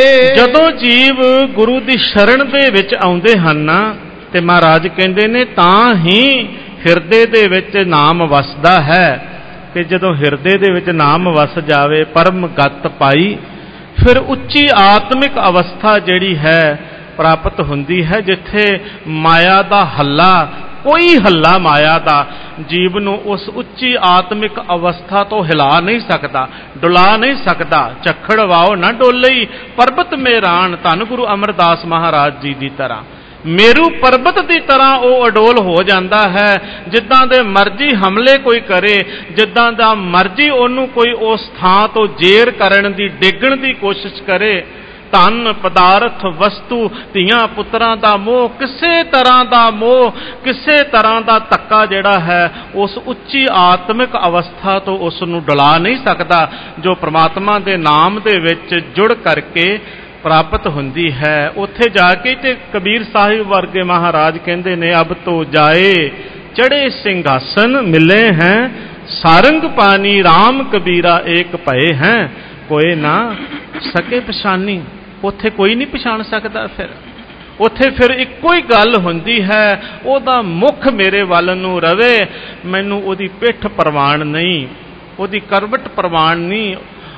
ਜਦੋਂ ਜੀਵ ਗੁਰੂ ਦੀ ਸ਼ਰਨ ਦੇ ਵਿੱਚ ਆਉਂਦੇ ਹਨ ਤੇ ਮਹਾਰਾਜ ਕਹਿੰਦੇ ਨੇ ਤਾਂ ਹੀ ਹਿਰਦੇ ਦੇ ਵਿੱਚ ਨਾਮ ਵਸਦਾ ਹੈ। ਕਿ ਜਦੋਂ ਹਿਰਦੇ ਦੇ ਵਿੱਚ ਨਾਮ ਵਸ ਜਾਵੇ, ਪਰਮ ਗਤ ਪਾਈ, ਫਿਰ ਉੱਚੀ ਆਤਮਿਕ ਅਵਸਥਾ ਜਿਹੜੀ ਹੈ ਪ੍ਰਾਪਤ ਹੁੰਦੀ ਹੈ, ਜਿੱਥੇ ਮਾਇਆ ਦਾ ਹੱਲਾ, ਕੋਈ ਹੱਲਾ ਮਾਇਆ ਦਾ ਜੀਵ ਨੂੰ ਉਸ ਉੱਚੀ ਆਤਮਿਕ ਅਵਸਥਾ ਤੋਂ ਹਿਲਾ ਨਹੀਂ ਸਕਦਾ, ਡੁਲਾ ਨਹੀਂ ਸਕਦਾ। ਝੱਖੜ ਵਾਓ ਨਾ ਡੋਲਈ, ਪਰਬਤ ਮੇਰਾਨ, ਧੰਨ ਗੁਰੂ ਅਮਰਦਾਸ ਮਹਾਰਾਜ ਜੀ ਦੀ ਤਰ੍ਹਾਂ, ਮੇਰੂ ਪਰਬਤ ਦੀ ਤਰ੍ਹਾਂ ਉਹ ਅਡੋਲ ਹੋ ਜਾਂਦਾ ਹੈ। ਜਿੱਦਾਂ ਦੇ ਮਰਜ਼ੀ ਹਮਲੇ ਕੋਈ ਕਰੇ, ਜਿੱਦਾਂ ਦਾ ਮਰਜ਼ੀ ਉਹਨੂੰ ਕੋਈ ਉਸ ਥਾਂ ਤੋਂ ਜੇਰ ਕਰਨ ਦੀ, ਡੇਗਣ ਦੀ ਕੋਸ਼ਿਸ਼ ਕਰੇ, ਧਨ ਪਦਾਰਥ ਵਸਤੂ ਧੀਆਂ ਪੁੱਤਰਾਂ ਦਾ ਮੋਹ, ਕਿਸੇ ਤਰ੍ਹਾਂ ਦਾ ਮੋਹ, ਕਿਸੇ ਤਰ੍ਹਾਂ ਦਾ ਧੱਕਾ ਜਿਹੜਾ ਹੈ ਉਸ ਉੱਚੀ ਆਤਮਿਕ ਅਵਸਥਾ ਤੋਂ ਉਸ ਨੂੰ ਡੁਲਾ ਨਹੀਂ ਸਕਦਾ, ਜੋ ਪ੍ਰਮਾਤਮਾ ਦੇ ਨਾਮ ਦੇ ਵਿੱਚ ਜੁੜ ਕਰਕੇ ਪ੍ਰਾਪਤ ਹੁੰਦੀ ਹੈ। ਉੱਥੇ ਜਾ ਕੇ ਤੇ ਕਬੀਰ ਸਾਹਿਬ ਵਰਗੇ ਮਹਾਰਾਜ ਕਹਿੰਦੇ ਨੇ, ਅਬ ਤੋਂ ਜਾਏ ਚੜੇ ਸਿੰਘਾਸਨ ਮਿਲੇ ਹੈ, ਸਾਰੰਗ ਪਾਣੀ RAM ਕਬੀਰਾ ਏਕ ਭਏ ਹੈ, ਕੋਏ ਨਾ ਸਕੇ ਪਛਾਨੀ। ਉੱਥੇ ਕੋਈ ਨਹੀਂ ਪਛਾਣ ਸਕਦਾ। ਫਿਰ ਉੱਥੇ ਫਿਰ ਇੱਕੋ ਹੀ ਗੱਲ ਹੁੰਦੀ ਹੈ, ਉਹਦਾ ਮੁਖ ਮੇਰੇ ਵੱਲ ਨੂੰ ਰਵੇ, ਮੈਨੂੰ ਉਹਦੀ ਪਿੱਠ ਪ੍ਰਵਾਨ ਨਹੀਂ, ਉਹਦੀ ਕਰਵਟ ਪ੍ਰਵਾਨ ਨਹੀਂ,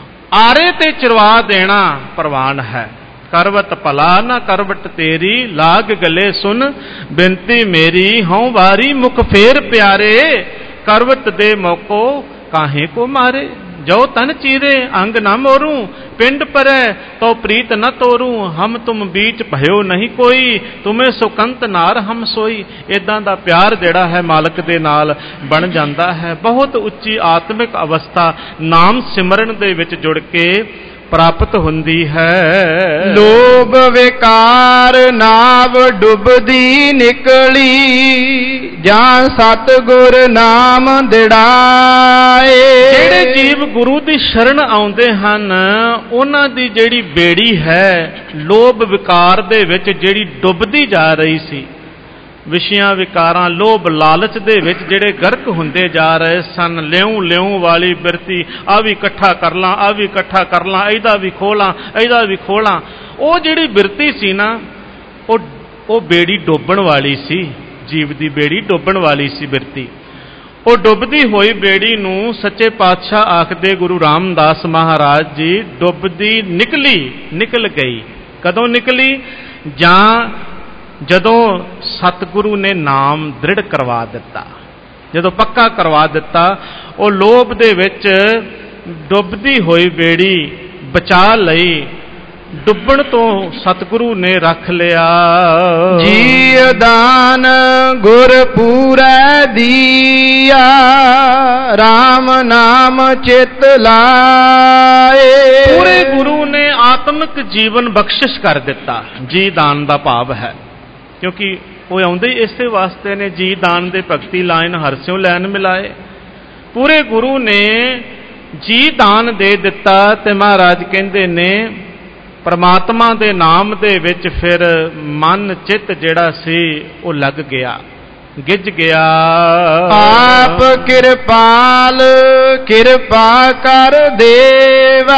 ਆਰੇ ਤੇ ਚਰਵਾ ਦੇਣਾ ਪ੍ਰਵਾਨ ਹੈ। ਕਰਵਟ ਭਲਾ ਨਾ ਕਰਵਟ ਤੇਰੀ, ਲਾਗ ਗਲੇ ਸੁਨ ਬੇਨਤੀ ਮੇਰੀ, ਹਉ ਵਾਰੀ ਮੁਖ ਫੇਰ ਪਿਆਰੇ, ਕਰਵਟ ਦੇ ਮੌਕੋ ਕਾਹੇ ਕੋ ਮਾਰੇ। ਜੋ ਤਨ ਚੀਰੇ ਅੰਗ ਨਾ ਮੋਰੂ, ਪਿੰਡ ਪਰੈ ਤੋ ਪ੍ਰੀਤ ਨ ਤੋਰੂ, ਹਮ ਤੁਮ ਬੀਚ ਭਇਓ ਨਹੀਂ ਕੋਈ, ਤੁਮੇ ਸੁਕੰਤ ਨਾਰ ਹਮ ਸੋਈ। ਇਦਾਂ ਦਾ ਪਿਆਰ ਜਿਹੜਾ ਹੈ ਮਾਲਕ ਦੇ ਨਾਲ ਬਣ ਜਾਂਦਾ ਹੈ। ਬਹੁਤ ਉੱਚੀ ਆਤਮਿਕ ਅਵਸਥਾ ਨਾਮ ਸਿਮਰਨ ਦੇ ਵਿੱਚ ਜੁੜ ਕੇ ਪ੍ਰਾਪਤ ਹੁੰਦੀ ਹੈ। ਲੋਭ ਵਿਕਾਰ ਨਾਵ ਡੁੱਬਦੀ ਨਿਕਲੀ, ਜਾਂ ਸਤਿਗੁਰ ਨਾਮ ਦਿੜਾਏ। ਜਿਹੜੇ ਜੀਵ ਗੁਰੂ ਦੀ ਸ਼ਰਨ ਆਉਂਦੇ ਹਨ, ਉਹਨਾਂ ਦੀ ਜਿਹੜੀ ਬੇੜੀ ਹੈ ਲੋਭ ਵਿਕਾਰ ਦੇ ਵਿੱਚ ਜਿਹੜੀ ਡੁੱਬਦੀ ਜਾ ਰਹੀ ਸੀ, ਵਿਸ਼ਿਆਂ ਵਿਕਾਰਾਂ ਲੋਭ ਲਾਲਚ ਦੇ ਵਿੱਚ ਜਿਹੜੇ ਗਰਕ ਹੁੰਦੇ ਜਾ ਰਹੇ ਸਨ। ਲਿਉਂ ਵਾਲੀ ਬਿਰਤੀ, ਆ ਵੀ ਇਕੱਠਾ ਕਰ ਲਾਂ, ਆ ਵੀ ਇਕੱਠਾ ਕਰ ਲਾਂ, ਇਹਦਾ ਵੀ ਖੋਲਾਂ, ਇਹਦਾ ਵੀ ਖੋਲਾਂ। ਉਹ ਜਿਹੜੀ ਬਿਰਤੀ ਸੀ ਨਾ, ਉਹ ਬੇੜੀ ਡੋਬਣ ਵਾਲੀ ਸੀ। ਜੀਵ ਦੀ ਬੇੜੀ ਡੋਬਣ ਵਾਲੀ ਸੀ ਬਿਰਤੀ। ਉਹ ਡੁੱਬਦੀ ਹੋਈ ਬੇੜੀ ਨੂੰ ਸੱਚੇ ਪਾਤਸ਼ਾਹ ਆਖਦੇ ਗੁਰੂ ਰਾਮਦਾਸ ਮਹਾਰਾਜ ਜੀ, ਡੁੱਬਦੀ ਨਿਕਲ ਗਈ। ਕਦੋਂ ਨਿਕਲੀ? ਜਦੋਂ ਸਤਿਗੁਰੂ ਨੇ ਨਾਮ ਦ੍ਰਿੜ ਕਰਵਾ ਦਿੱਤਾ, ਜਦੋਂ ਪੱਕਾ ਕਰਵਾ ਦਿੱਤਾ। ਉਹ ਲੋਭ ਦੇ ਵਿੱਚ ਡੁੱਬਦੀ ਹੋਈ ਬੇੜੀ ਬਚਾ ਲਈ, ਡੁੱਬਣ ਤੋਂ ਸਤਿਗੁਰੂ ਨੇ ਰੱਖ ਲਿਆ। ਜੀ ਦਾਨ ਗੁਰ ਪੂਰੈ ਦੀਆ, ਰਾਮ ਨਾਮ ਚਿਤ ਲਾਏ। ਪੂਰੇ ਗੁਰੂ ਨੇ ਆਤਮਿਕ ਜੀਵਨ ਬਖਸ਼ਿਸ਼ ਕਰ ਦਿੱਤਾ। ਜੀ ਦਾਨ ਦਾ ਭਾਵ ਹੈ, ਕਿਉਂਕਿ ਉਹ ਆਉਂਦੇ ਇਸੇ ਵਾਸਤੇ ਨੇ, ਜੀ ਦਾਨ ਦੇ ਭਗਤੀ ਲਾਇਨ ਹਰਸਿਓ ਲੈਨ ਮਿਲਾਏ। ਪੂਰੇ ਗੁਰੂ ਨੇ ਜੀ ਦਾਨ ਦੇ ਦਿੱਤਾ ਤੇ ਮਹਾਰਾਜ ਕਹਿੰਦੇ ਨੇ ਪਰਮਾਤਮਾ ਦੇ ਨਾਮ ਦੇ ਵਿੱਚ ਫਿਰ ਮਨ ਚਿੱਤ ਜਿਹੜਾ ਸੀ ਉਹ ਲੱਗ ਗਿਆ, ਗਿੱਜ ਗਿਆ। ਆਪ ਕਿਰਪਾਲ ਕਿਰਪਾ ਕਰ ਦੇਵੈ,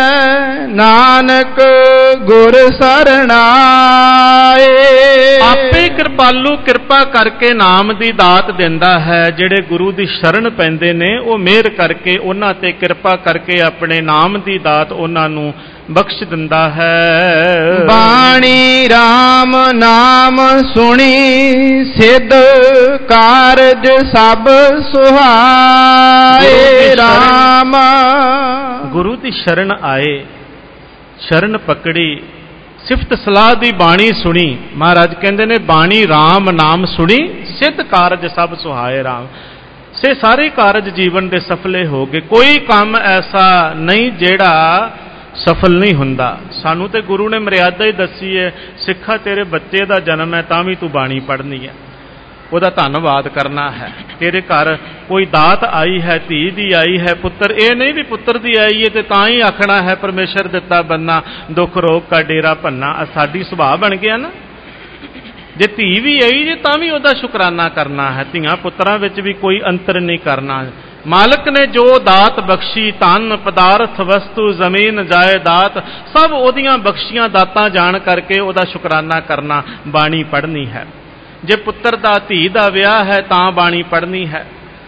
ਨਾਨਕ ਗੁਰ ਸਰਣਾਏ। ਆਪੇ ਕਿਰਪਾਲੂ ਕਿਰਪਾ ਕਰਕੇ ਨਾਮ ਦੀ ਦਾਤ ਦਿੰਦਾ ਹੈ। ਜਿਹੜੇ ਗੁਰੂ ਦੀ ਸ਼ਰਨ ਪੈਂਦੇ ਨੇ ਉਹ ਮਿਹਰ ਕਰਕੇ ਉਹਨਾਂ ਤੇ ਕਿਰਪਾ ਕਰਕੇ ਆਪਣੇ ਨਾਮ ਦੀ ਦਾਤ ਉਹਨਾਂ ਨੂੰ ਬਖਸ਼ ਦਿੰਦਾ ਹੈ। ਬਾਣੀ ਰਾਮ ਨਾਮ ਸੁਣੀ, ਸਿੱਧ ਕਾਰਜ ਸਭ ਸੁਹਾਏ। ਰਾਮ ਗੁਰੂ ਦੀ ਸ਼ਰਨ ਆਏ, ਸ਼ਰਨ ਪਕੜੀ, ਸਿਫਤ ਸਲਾਹ ਦੀ ਬਾਣੀ ਸੁਣੀ। ਮਹਾਰਾਜ ਕਹਿੰਦੇ ਨੇ ਬਾਣੀ ਰਾਮ ਨਾਮ ਸੁਣੀ, ਸਿੱਧ ਕਾਰਜ ਸਭ ਸੁਹਾਏ। ਰਾਮ ਸੇ ਸਾਰੇ ਕਾਰਜ ਜੀਵਨ ਦੇ ਸਫਲੇ ਹੋ ਗਏ। ਕੋਈ ਕੰਮ ਐਸਾ ਨਹੀਂ ਜਿਹੜਾ ਸਫਲ ਨਹੀਂ ਹੁੰਦਾ। ਸਾਨੂੰ ਤੇ ਗੁਰੂ ਨੇ ਮਰਿਆਦਾ ਹੀ ਦੱਸੀ ਹੈ, ਸਿੱਖਾ ਤੇਰੇ ਬੱਚੇ ਦਾ ਜਨਮ ਹੈ ਤਾਂ ਵੀ ਤੂੰ ਬਾਣੀ ਪੜ੍ਹਨੀ ਹੈ, ਉਹਦਾ ਧੰਨਵਾਦ ਕਰਨਾ ਹੈ। ਤੇਰੇ ਘਰ ਕੋਈ ਦਾਤ ਆਈ ਹੈ, ਧੀ ਦੀ ਆਈ ਹੈ, ਪੁੱਤਰ, ਇਹ ਨਹੀਂ ਵੀ ਪੁੱਤਰ ਦੀ ਆਈ ਹੈ ਤੇ ਤਾਂ ਹੀ ਆਖਣਾ ਹੈ ਪਰਮੇਸ਼ਰ ਦਿੱਤਾ ਬੰਨਾ, ਦੁੱਖ ਰੋਗ ਕਾ ਡੇਰਾ ਭੰਨਾ। ਸਾਡੀ ਸੁਭਾਅ ਬਣ ਗਿਆ ਨਾ। ਜੇ ਧੀ ਵੀ ਆਈ ਜੇ ਤਾਂ ਵੀ ਉਹਦਾ ਸ਼ੁਕਰਾਨਾ ਕਰਨਾ ਹੈ। ਧੀਆਂ ਪੁੱਤਰਾਂ ਵਿੱਚ ਵੀ ਕੋਈ ਅੰਤਰ ਨਹੀਂ ਕਰਨਾ। ਮਾਲਕ ਨੇ ਜੋ ਦਾਤ ਬਖਸ਼ੀ, ਧਨ ਪਦਾਰਥ ਵਸਤੂ ਜ਼ਮੀਨ ਜਾਇਦਾਦ ਸਭ ਉਹਦੀਆਂ ਬਖਸ਼ੀਆਂ ਦਾਤਾਂ ਜਾਣ ਕਰਕੇ ਉਹਦਾ ਸ਼ੁਕਰਾਨਾ ਕਰਨਾ, ਬਾਣੀ ਪੜ੍ਹਨੀ ਹੈ। ਜੇ ਪੁੱਤਰ ਦਾ ਧੀ ਦਾ ਵਿਆਹ ਹੈ ਤਾਂ ਬਾਣੀ ਪੜ੍ਹਨੀ ਹੈ।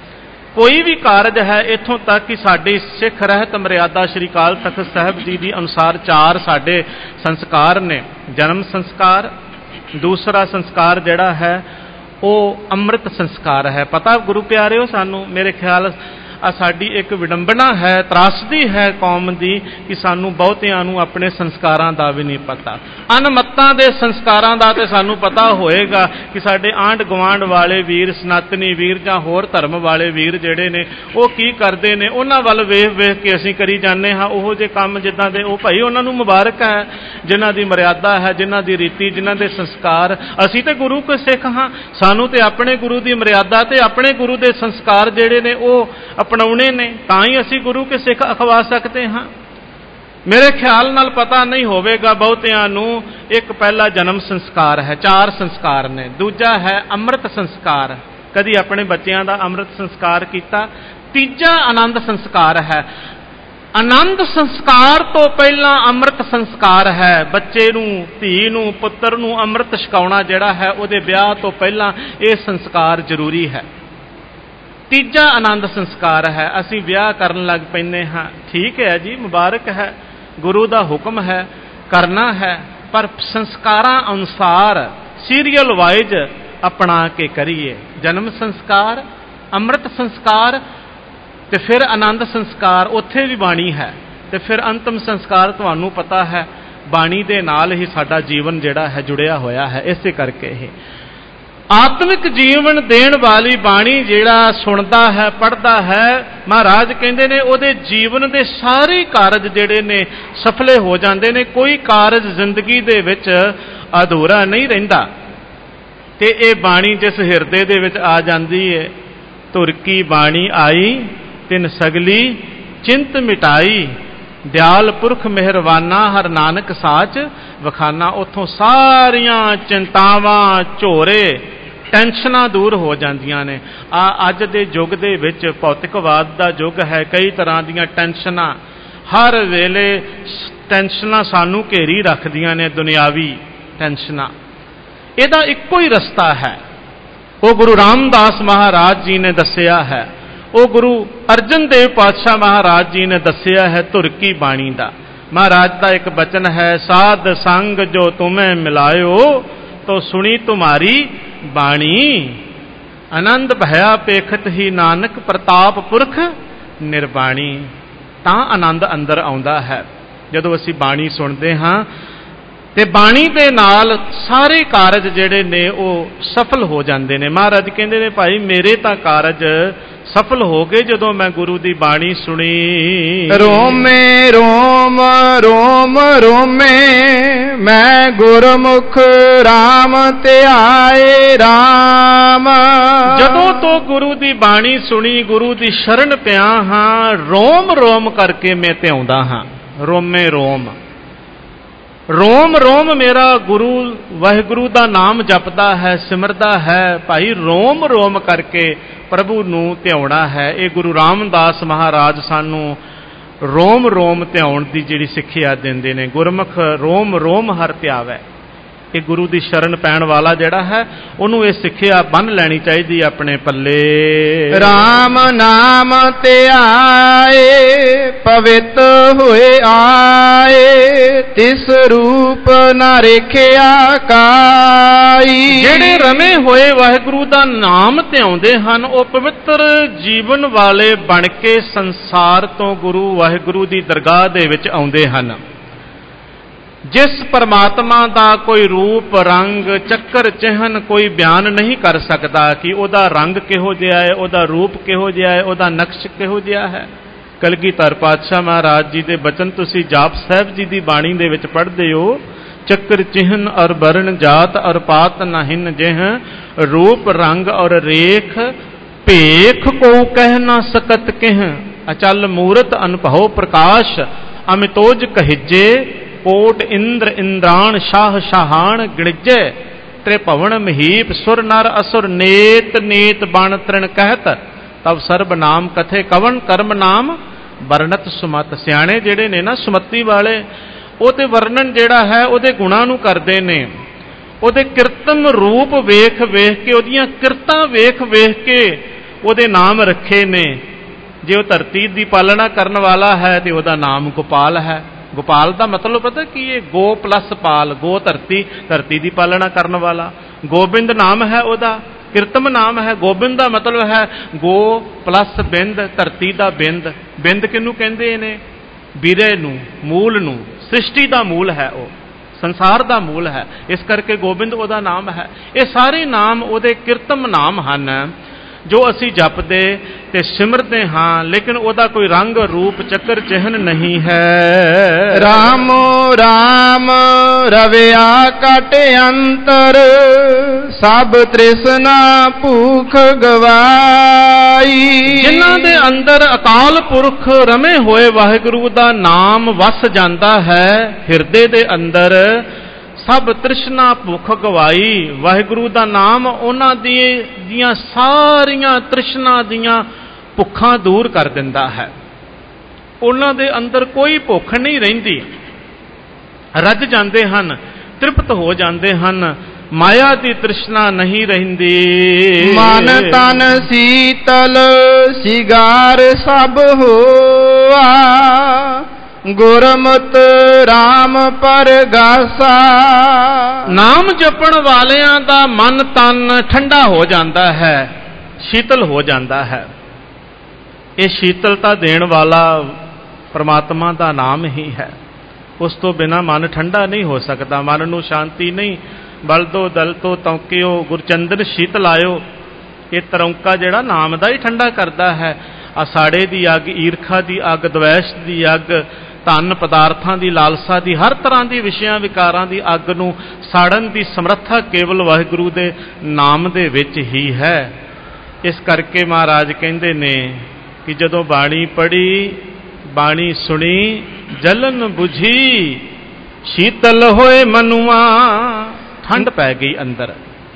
ਕੋਈ ਵੀ ਕਾਰਜ ਹੈ, ਇੱਥੋਂ ਤੱਕ ਕਿ ਸਾਡੀ ਸਿੱਖ ਰਹਿਤ ਮਰਿਆਦਾ ਸ਼੍ਰੀ ਅਕਾਲ ਤਖਤ ਸਾਹਿਬ ਜੀ ਦੀ ਅਨੁਸਾਰ 4 ਸਾਡੇ ਸੰਸਕਾਰ ਨੇ। ਜਨਮ ਸੰਸਕਾਰ, ਦੂਸਰਾ ਸੰਸਕਾਰ ਜਿਹੜਾ ਹੈ ਉਹ ਅੰਮ੍ਰਿਤ ਸੰਸਕਾਰ ਹੈ। ਪਤਾ ਗੁਰੂ ਪਿਆਰਿਓ, ਸਾਨੂੰ ਮੇਰੇ ਖਿਆਲ ਸਾਡੀ ਇੱਕ ਵਿਡੰਬਣਾ ਹੈ, ਤਰਾਸਦੀ ਹੈ ਕੌਮ ਦੀ ਕਿ ਸਾਨੂੰ ਬਹੁਤਿਆਂ ਨੂੰ ਆਪਣੇ ਸੰਸਕਾਰਾਂ ਦਾ ਵੀ ਨਹੀਂ ਪਤਾ। ਅਨਮਤਾਂ ਦੇ ਸੰਸਕਾਰਾਂ ਦਾ ਤੇ ਸਾਨੂੰ ਪਤਾ ਹੋਏਗਾ ਕਿ ਸਾਡੇ ਆਂਢ ਗੁਆਂਢ ਵਾਲੇ ਵੀਰ, ਸਨਾਤਨੀ ਵੀਰ ਜਾਂ ਹੋਰ ਧਰਮ ਵਾਲੇ ਵੀਰ ਜਿਹੜੇ ਨੇ ਉਹ ਕੀ ਕਰਦੇ ਨੇ, ਉਹਨਾਂ ਵੱਲ ਵੇਖ ਵੇਖ ਕੇ ਅਸੀਂ ਕਰੀ ਜਾਂਦੇ ਹਾਂ ਉਹੋ ਜਿਹੇ ਕੰਮ ਜਿੱਦਾਂ ਦੇ। ਉਹ ਭਾਈ ਉਹਨਾਂ ਨੂੰ ਮੁਬਾਰਕ ਹੈ ਜਿਨ੍ਹਾਂ ਦੀ ਮਰਿਆਦਾ ਹੈ, ਜਿਨ੍ਹਾਂ ਦੀ ਰੀਤੀ, ਜਿਨ੍ਹਾਂ ਦੇ ਸੰਸਕਾਰ। ਅਸੀਂ ਤੇ ਗੁਰੂ ਕੇ ਸਿੱਖ ਹਾਂ, ਸਾਨੂੰ ਤੇ ਆਪਣੇ ਗੁਰੂ ਦੀ ਮਰਿਆਦਾ ਤੇ ਆਪਣੇ ਗੁਰੂ ਦੇ ਸੰਸਕਾਰ ਜਿਹੜੇ ਨੇ ਉਹ ਅਪਣਾਉਣੇ ਨੇ, ਤਾਂ ਹੀ ਅਸੀਂ ਗੁਰੂ ਕੇ ਸਿੱਖ ਅਖਵਾ ਸਕਦੇ ਹਾਂ। ਮੇਰੇ ਖਿਆਲ ਨਾਲ ਪਤਾ ਨਹੀਂ ਹੋਵੇਗਾ ਬਹੁਤਿਆਂ ਨੂੰ, ਇੱਕ ਪਹਿਲਾ ਜਨਮ ਸੰਸਕਾਰ ਹੈ, 4 ਸੰਸਕਾਰ ਨੇ। ਦੂਜਾ ਹੈ ਅੰਮ੍ਰਿਤ ਸੰਸਕਾਰ, ਕਦੀ ਆਪਣੇ ਬੱਚਿਆਂ ਦਾ ਅੰਮ੍ਰਿਤ ਸੰਸਕਾਰ ਕੀਤਾ। ਤੀਜਾ ਆਨੰਦ ਸੰਸਕਾਰ ਹੈ। ਆਨੰਦ ਸੰਸਕਾਰ ਤੋਂ ਪਹਿਲਾਂ ਅੰਮ੍ਰਿਤ ਸੰਸਕਾਰ ਹੈ। ਬੱਚੇ ਨੂੰ, ਧੀ ਨੂੰ, ਪੁੱਤਰ ਨੂੰ ਅੰਮ੍ਰਿਤ ਛਕਾਉਣਾ ਜਿਹੜਾ ਹੈ ਉਹਦੇ ਵਿਆਹ ਤੋਂ ਪਹਿਲਾਂ ਇਹ ਸੰਸਕਾਰ ਜ਼ਰੂਰੀ ਹੈ। ਤੀਜਾ ਆਨੰਦ ਸੰਸਕਾਰ ਹੈ। ਅਸੀਂ ਵਿਆਹ ਕਰਨ ਲੱਗ ਪੈਂਦੇ ਹਾਂ, ਠੀਕ ਹੈ ਜੀ, ਮੁਬਾਰਕ ਹੈ, ਗੁਰੂ ਦਾ ਹੁਕਮ ਹੈ, ਕਰਨਾ ਹੈ, ਪਰ ਸੰਸਕਾਰਾਂ ਅਨੁਸਾਰ ਸੀਰੀਅਲ ਵਾਈਜ਼ ਆਪਣਾ ਕੇ ਕਰੀਏ। ਜਨਮ ਸੰਸਕਾਰ, ਅੰਮ੍ਰਿਤ ਸੰਸਕਾਰ ਤੇ ਫਿਰ ਆਨੰਦ ਸੰਸਕਾਰ, ਉੱਥੇ ਵੀ ਬਾਣੀ ਹੈ। ਤੇ ਫਿਰ ਅੰਤਮ ਸੰਸਕਾਰ ਤੁਹਾਨੂੰ ਪਤਾ ਹੈ ਬਾਣੀ ਦੇ ਨਾਲ ਹੀ ਸਾਡਾ ਜੀਵਨ ਜਿਹੜਾ ਹੈ ਜੁੜਿਆ ਹੋਇਆ ਹੈ। ਇਸੇ ਕਰਕੇ ਇਹ ਆਤਮਿਕ ਜੀਵਨ ਦੇਣ ਵਾਲੀ ਬਾਣੀ ਜਿਹੜਾ ਸੁਣਦਾ ਹੈ, ਪੜ੍ਹਦਾ ਹੈ, ਮਹਾਰਾਜ ਕਹਿੰਦੇ ਨੇ ਉਹਦੇ ਜੀਵਨ ਦੇ ਸਾਰੇ ਕਾਰਜ ਜਿਹੜੇ ਨੇ ਸਫਲੇ ਹੋ ਜਾਂਦੇ ਨੇ। ਕੋਈ ਕਾਰਜ ਜ਼ਿੰਦਗੀ ਦੇ ਵਿੱਚ ਅਧੂਰਾ ਨਹੀਂ ਰਹਿੰਦਾ। ਤੇ ਇਹ ਬਾਣੀ ਜਿਸ ਹਿਰਦੇ ਦੇ ਵਿੱਚ ਆ ਜਾਂਦੀ ਹੈ, ਧੁਰ ਕੀ ਬਾਣੀ ਆਈ ਤਿਨ ਸਗਲੀ ਚਿੰਤ ਮਿਟਾਈ, ਦਿਆਲ ਪੁਰਖ ਮਿਹਰਵਾਨਾ ਹਰ ਨਾਨਕ ਸਾਚ ਵਖਾਨਾ। ਉੱਥੋਂ ਸਾਰੀਆਂ ਚਿੰਤਾਵਾਂ ਝੋਰੇ ਟੈਨਸ਼ਨਾਂ ਦੂਰ ਹੋ ਜਾਂਦੀਆਂ ਨੇ। ਅੱਜ ਦੇ ਯੁੱਗ ਦੇ ਵਿੱਚ ਭੌਤਿਕਵਾਦ ਦਾ ਯੁੱਗ ਹੈ, ਕਈ ਤਰ੍ਹਾਂ ਦੀਆਂ ਟੈਨਸ਼ਨਾਂ, ਹਰ ਵੇਲੇ ਟੈਨਸ਼ਨਾਂ ਸਾਨੂੰ ਘੇਰੀ ਰੱਖਦੀਆਂ ਨੇ, ਦੁਨਿਆਵੀ ਟੈਨਸ਼ਨਾਂ। ਇਹਦਾ ਇੱਕੋ ਹੀ ਰਸਤਾ ਹੈ, ਉਹ ਗੁਰੂ ਰਾਮਦਾਸ ਮਹਾਰਾਜ ਜੀ ਨੇ ਦੱਸਿਆ ਹੈ, ਉਹ ਗੁਰੂ ਅਰਜਨ ਦੇਵ ਪਾਤਸ਼ਾਹ ਮਹਾਰਾਜ ਜੀ ਨੇ ਦੱਸਿਆ ਹੈ ਧੁਰ ਕੀ ਬਾਣੀ ਦਾ। ਮਹਾਰਾਜ ਦਾ ਇੱਕ ਬਚਨ ਹੈ, ਸਾਧ ਸੰਗ ਜੋ ਤੁਮੇ ਮਿਲਾਇਓ ਤੋ ਸੁਣੀ ਤੁਮਾਰੀ ਬਾਣੀ, ਆਨੰਦ ਭਇਆ ਪੇਖਤ ਹੀ ਨਾਨਕ ਪ੍ਰਤਾਪ ਪੁਰਖ ਨਿਰਬਾਣੀ। ਤਾਂ ਆਨੰਦ ਅੰਦਰ ਆਉਂਦਾ ਹੈ ਜਦੋਂ ਅਸੀਂ ਬਾਣੀ ਸੁਣਦੇ ਹਾਂ, ਤੇ ਬਾਣੀ ਦੇ ਨਾਲ ਸਾਰੇ ਕਾਰਜ ਜਿਹੜੇ ਨੇ ਉਹ ਸਫਲ ਹੋ ਜਾਂਦੇ ਨੇ। ਮਹਾਰਾਜ ਕਹਿੰਦੇ ਨੇ, ਭਾਈ ਮੇਰੇ ਤਾਂ ਕਾਰਜ ਸਫਲ ਹੋ ਗਏ ਜਦੋਂ ਮੈਂ ਗੁਰੂ ਦੀ ਬਾਣੀ ਸੁਣੀ। ਰੋਮੇ ਰੋਮ ਰੋਮ ਰੋਮੇ ਮੈਂ ਗੁਰਮੁਖ ਰਾਮ ਧਿਆਏ ਰਾਮ। ਜਦੋਂ ਤੋਂ ਗੁਰੂ ਦੀ ਬਾਣੀ ਸੁਣੀ, ਗੁਰੂ ਦੀ ਸ਼ਰਨ ਪਿਆ ਹਾਂ, ਰੋਮ ਰੋਮ ਕਰਕੇ ਮੈਂ ਧਿਆਉਂਦਾ ਹਾਂ। ਰੋਮੇ ਰੋਮ, ਰੋਮ ਰੋਮ ਮੇਰਾ ਗੁਰੂ ਵਾਹਿਗੁਰੂ ਦਾ ਨਾਮ ਜਪਦਾ ਹੈ, ਸਿਮਰਦਾ ਹੈ। ਭਾਈ ਰੋਮ ਰੋਮ ਕਰਕੇ ਪ੍ਰਭੂ ਨੂੰ ਧਿਆਉਣਾ ਹੈ। ਇਹ ਗੁਰੂ ਰਾਮਦਾਸ ਮਹਾਰਾਜ ਸਾਨੂੰ ਰੋਮ ਰੋਮ ਧਿਆਉਣ ਦੀ ਜਿਹੜੀ ਸਿੱਖਿਆ ਦਿੰਦੇ ਨੇ। ਗੁਰਮੁਖ ਰੋਮ ਰੋਮ ਹਰ ਧਿਆਵੈ। ਇਹ ਗੁਰੂ ਦੀ ਸ਼ਰਨ ਪੈਣ ਵਾਲਾ ਜਿਹੜਾ ਹੈ, ਉਹਨੂੰ ਇਹ ਸਿੱਖਿਆ ਬੰਨ੍ਹ ਲੈਣੀ ਚਾਹੀਦੀ ਆਪਣੇ ਪੱਲੇ। ਰਾਮ ਨਾਮ ਧਿਆਏ ਪਵਿੱਤ ਹੋਏ ਆਏ, ਤਿਸ ਰੂਪ ਨਾ ਰੇਖਿਆ ਕਾਈ। ਜਿਹੜੇ ਰਮੇ ਹੋਏ ਵਾਹਿਗੁਰੂ ਦਾ ਨਾਮ ਧਿਆਉਂਦੇ ਹਨ, ਉਹ ਪਵਿੱਤਰ ਜੀਵਨ ਵਾਲੇ ਬਣ ਕੇ ਸੰਸਾਰ ਤੋਂ ਗੁਰੂ ਵਾਹਿਗੁਰੂ ਦੀ ਦਰਗਾਹ ਦੇ ਵਿੱਚ ਆਉਂਦੇ ਹਨ। ਜਿਸ ਪਰਮਾਤਮਾ ਦਾ ਕੋਈ ਰੂਪ ਰੰਗ ਚੱਕਰ ਚਿਹਨ ਕੋਈ ਬਿਆਨ ਨਹੀਂ ਕਰ ਸਕਦਾ ਕਿ ਉਹਦਾ ਰੰਗ ਕਿਹੋ ਜਿਹਾ ਹੈ, ਉਹਦਾ ਰੂਪ ਕਿਹੋ ਜਿਹਾ ਹੈ, ਉਹਦਾ ਨਕਸ਼ ਕਿਹੋ ਜਿਹਾ ਹੈ। ਕਲਗੀਧਰ ਪਾਤਸ਼ਾਹ ਮਹਾਰਾਜ ਜੀ ਦੇ ਬਚਨ ਤੁਸੀਂ ਜਾਪ ਸਾਹਿਬ ਜੀ ਦੀ ਬਾਣੀ ਦੇ ਵਿੱਚ ਪੜ੍ਹਦੇ ਹੋ, ਚੱਕਰ ਚਿਹਨ ਔਰ ਵਰਨ ਜਾਤ ਔਰ ਪਾਤ ਨਾਹਿਨ ਜਿਹ, ਰੂਪ ਰੰਗ ਔਰ ਰੇਖ ਭੇਖ ਕੋ ਕਹਿ ਨਾ ਸਕਤ ਕਿਹ, ਅਚਲ ਮੂਰਤ ਅਨਭਉ ਪ੍ਰਕਾਸ਼ ਅਮਿਤੋਜ ਕਹਿਜੇ, ਕੋਟ ਇੰਦਰ ਇੰਦਰਾਣ ਸ਼ਾਹ ਸ਼ਾਹਾਨ ਗਿਣਜੈ, ਤ੍ਰਿਭਵਨ ਮਹੀਪ ਸੁਰ ਨਰ ਅਸੁਰ ਨੇਤ ਨੇਤ ਬਣ ਤ੍ਰਿਣ ਕਹਿਤ, ਤਬ ਸਰਬ ਨਾਮ ਕਥੇ ਕਵਨ ਕਰਮ ਨਾਮ ਵਰਣਤ ਸੁਮਤ। ਸਿਆਣੇ ਜਿਹੜੇ ਨੇ ਨਾ, ਸੁਮਤੀ ਵਾਲੇ, ਉਹ ਤੇ ਵਰਣਨ ਜਿਹੜਾ ਹੈ ਉਹਦੇ ਗੁਣਾਂ ਨੂੰ ਕਰਦੇ ਨੇ, ਉਹਦੇ ਕੀਰਤਨ ਰੂਪ ਵੇਖ ਵੇਖ ਕੇ, ਉਹਦੀਆਂ ਕਿਰਤਾਂ ਵੇਖ ਵੇਖ ਕੇ ਉਹਦੇ ਨਾਮ ਰੱਖੇ ਨੇ। ਜੇ ਉਹ ਧਰਤੀ ਦੀ ਪਾਲਣਾ ਕਰਨ ਵਾਲਾ ਹੈ ਤੇ ਉਹਦਾ ਨਾਮ ਗੋਪਾਲ ਹੈ। ਗੋਪਾਲ ਦਾ ਮਤਲਬ ਪਤਾ ਕੀ ਹੈ? ਗੋ ਪਲੱਸ ਪਾਲ, ਗੋ ਧਰਤੀ, ਧਰਤੀ ਦੀ ਪਾਲਣਾ ਕਰਨ ਵਾਲਾ। ਗੋਬਿੰਦ ਨਾਮ ਹੈ ਉਹਦਾ, ਕਿਰਤਮ ਨਾਮ ਹੈ। ਗੋਬਿੰਦ ਦਾ ਮਤਲਬ ਹੈ ਗੋ ਪਲੱਸ ਬਿੰਦ, ਧਰਤੀ ਦਾ ਬਿੰਦ। ਬਿੰਦ ਕਿਹਨੂੰ ਕਹਿੰਦੇ ਨੇ? ਵੀਰੇ ਨੂੰ, ਮੂਲ ਨੂੰ। ਸ੍ਰਿਸ਼ਟੀ ਦਾ ਮੂਲ ਹੈ ਉਹ, ਸੰਸਾਰ ਦਾ ਮੂਲ ਹੈ, ਇਸ ਕਰਕੇ ਗੋਬਿੰਦ ਉਹਦਾ ਨਾਮ ਹੈ। ਇਹ ਸਾਰੇ ਨਾਮ ਉਹਦੇ ਕਿਰਤਮ ਨਾਮ ਹਨ ਜੋ ਅਸੀਂ ਜਪਦੇ ਤੇ ਸਿਮਰਦੇ ਹਾਂ, ਲੇਕਿਨ ਉਹਦਾ ਕੋਈ ਰੰਗ ਰੂਪ ਚੱਕਰ ਚਿਹਨ ਨਹੀਂ ਹੈ। ਰਾਮੋ ਰਾਮ ਰਵਿਆ ਕਟ ਅੰਤਰ, ਸਭ ਤ੍ਰਿਸ਼ਨਾ ਭੂਖ ਗਵਾਈ। ਜਿਨ੍ਹਾਂ ਦੇ ਅੰਦਰ ਅਕਾਲ ਪੁਰਖ ਰਮੇ ਹੋਏ ਵਾਹਿਗੁਰੂ ਦਾ ਨਾਮ ਵਸ ਜਾਂਦਾ ਹੈ ਹਿਰਦੇ ਦੇ ਅੰਦਰ, ਸਭ ਤ੍ਰਿਸ਼ਨਾ ਭੁੱਖ ਗਵਾਈ। ਵਾਹਿਗੁਰੂ ਦਾ ਨਾਮ ਉਹਨਾਂ ਦੀਆਂ ਸਾਰੀਆਂ ਤ੍ਰਿਸ਼ਨਾ ਦੀਆਂ ਭੁੱਖਾਂ ਦੂਰ ਕਰ ਦਿੰਦਾ ਹੈ। ਉਹਨਾਂ ਦੇ ਅੰਦਰ ਕੋਈ ਭੁੱਖ ਨਹੀਂ ਰਹਿੰਦੀ, ਰੱਜ ਜਾਂਦੇ ਹਨ, ਤ੍ਰਿਪਤ ਹੋ ਜਾਂਦੇ ਹਨ, ਮਾਇਆ ਦੀ ਤ੍ਰਿਸ਼ਨਾ ਨਹੀਂ ਰਹਿੰਦੀ। ਮਨ ਤਨ ਸੀਤਲ ਸਿਗਾਰ ਸਭ ਹੋਆ, ਗੁਰਮਤਿ ਰਾਮ ਪਰਗਾਸਾ। ਨਾਮ ਜਪਣ ਵਾਲਿਆਂ ਦਾ ਮਨ ਤਨ ਠੰਡਾ ਹੋ ਜਾਂਦਾ ਹੈ, ਸ਼ੀਤਲ ਹੋ ਜਾਂਦਾ ਹੈ। ਇਹ ਸ਼ੀਤਲਤਾ ਦੇਣ ਵਾਲਾ ਪਰਮਾਤਮਾ ਦਾ ਨਾਮ ਹੀ ਹੈ। ਉਸ ਤੋਂ ਬਿਨਾਂ ਮਨ ਠੰਡਾ ਨਹੀਂ ਹੋ ਸਕਦਾ, ਮਨ ਨੂੰ ਸ਼ਾਂਤੀ ਨਹੀਂ। ਬਲਦੋ ਦਲ ਤੋਂ ਤੌਕਿਓ ਗੁਰਚੰਦਨ ਸ਼ੀਤਲ ਆਇਓ। ਇਹ ਤਰੌਂਕਾ ਜਿਹੜਾ ਨਾਮ ਦਾ ਹੀ ਠੰਡਾ ਕਰਦਾ ਹੈ। ਆਸਾੜੇ ਦੀ ਅੱਗ, ਈਰਖਾ ਦੀ ਅੱਗ, ਦਵੈਸ਼ ਦੀ ਅੱਗ, ਧਨ ਪਦਾਰਥਾਂ ਦੀ ਲਾਲਸਾ ਦੀ, ਹਰ ਤਰ੍ਹਾਂ ਦੀ ਵਿਸ਼ਿਆਂ ਵਿਕਾਰਾਂ ਦੀ ਅੱਗ ਨੂੰ ਸਾੜਨ ਦੀ ਸਮਰੱਥਾ ਕੇਵਲ ਵਾਹਿਗੁਰੂ ਦੇ ਨਾਮ ਦੇ ਵਿੱਚ ਹੀ ਹੈ। ਇਸ ਕਰਕੇ ਮਹਾਰਾਜ ਕਹਿੰਦੇ ਨੇ ਕਿ ਜਦੋਂ ਬਾਣੀ ਪੜ੍ਹੀ, ਬਾਣੀ ਸੁਣੀ, ਜਲਨ ਬੁਝੀ, ਸ਼ੀਤਲ ਹੋਏ ਮਨੁਆ, ਠੰਡ ਪੈ ਗਈ ਅੰਦਰ।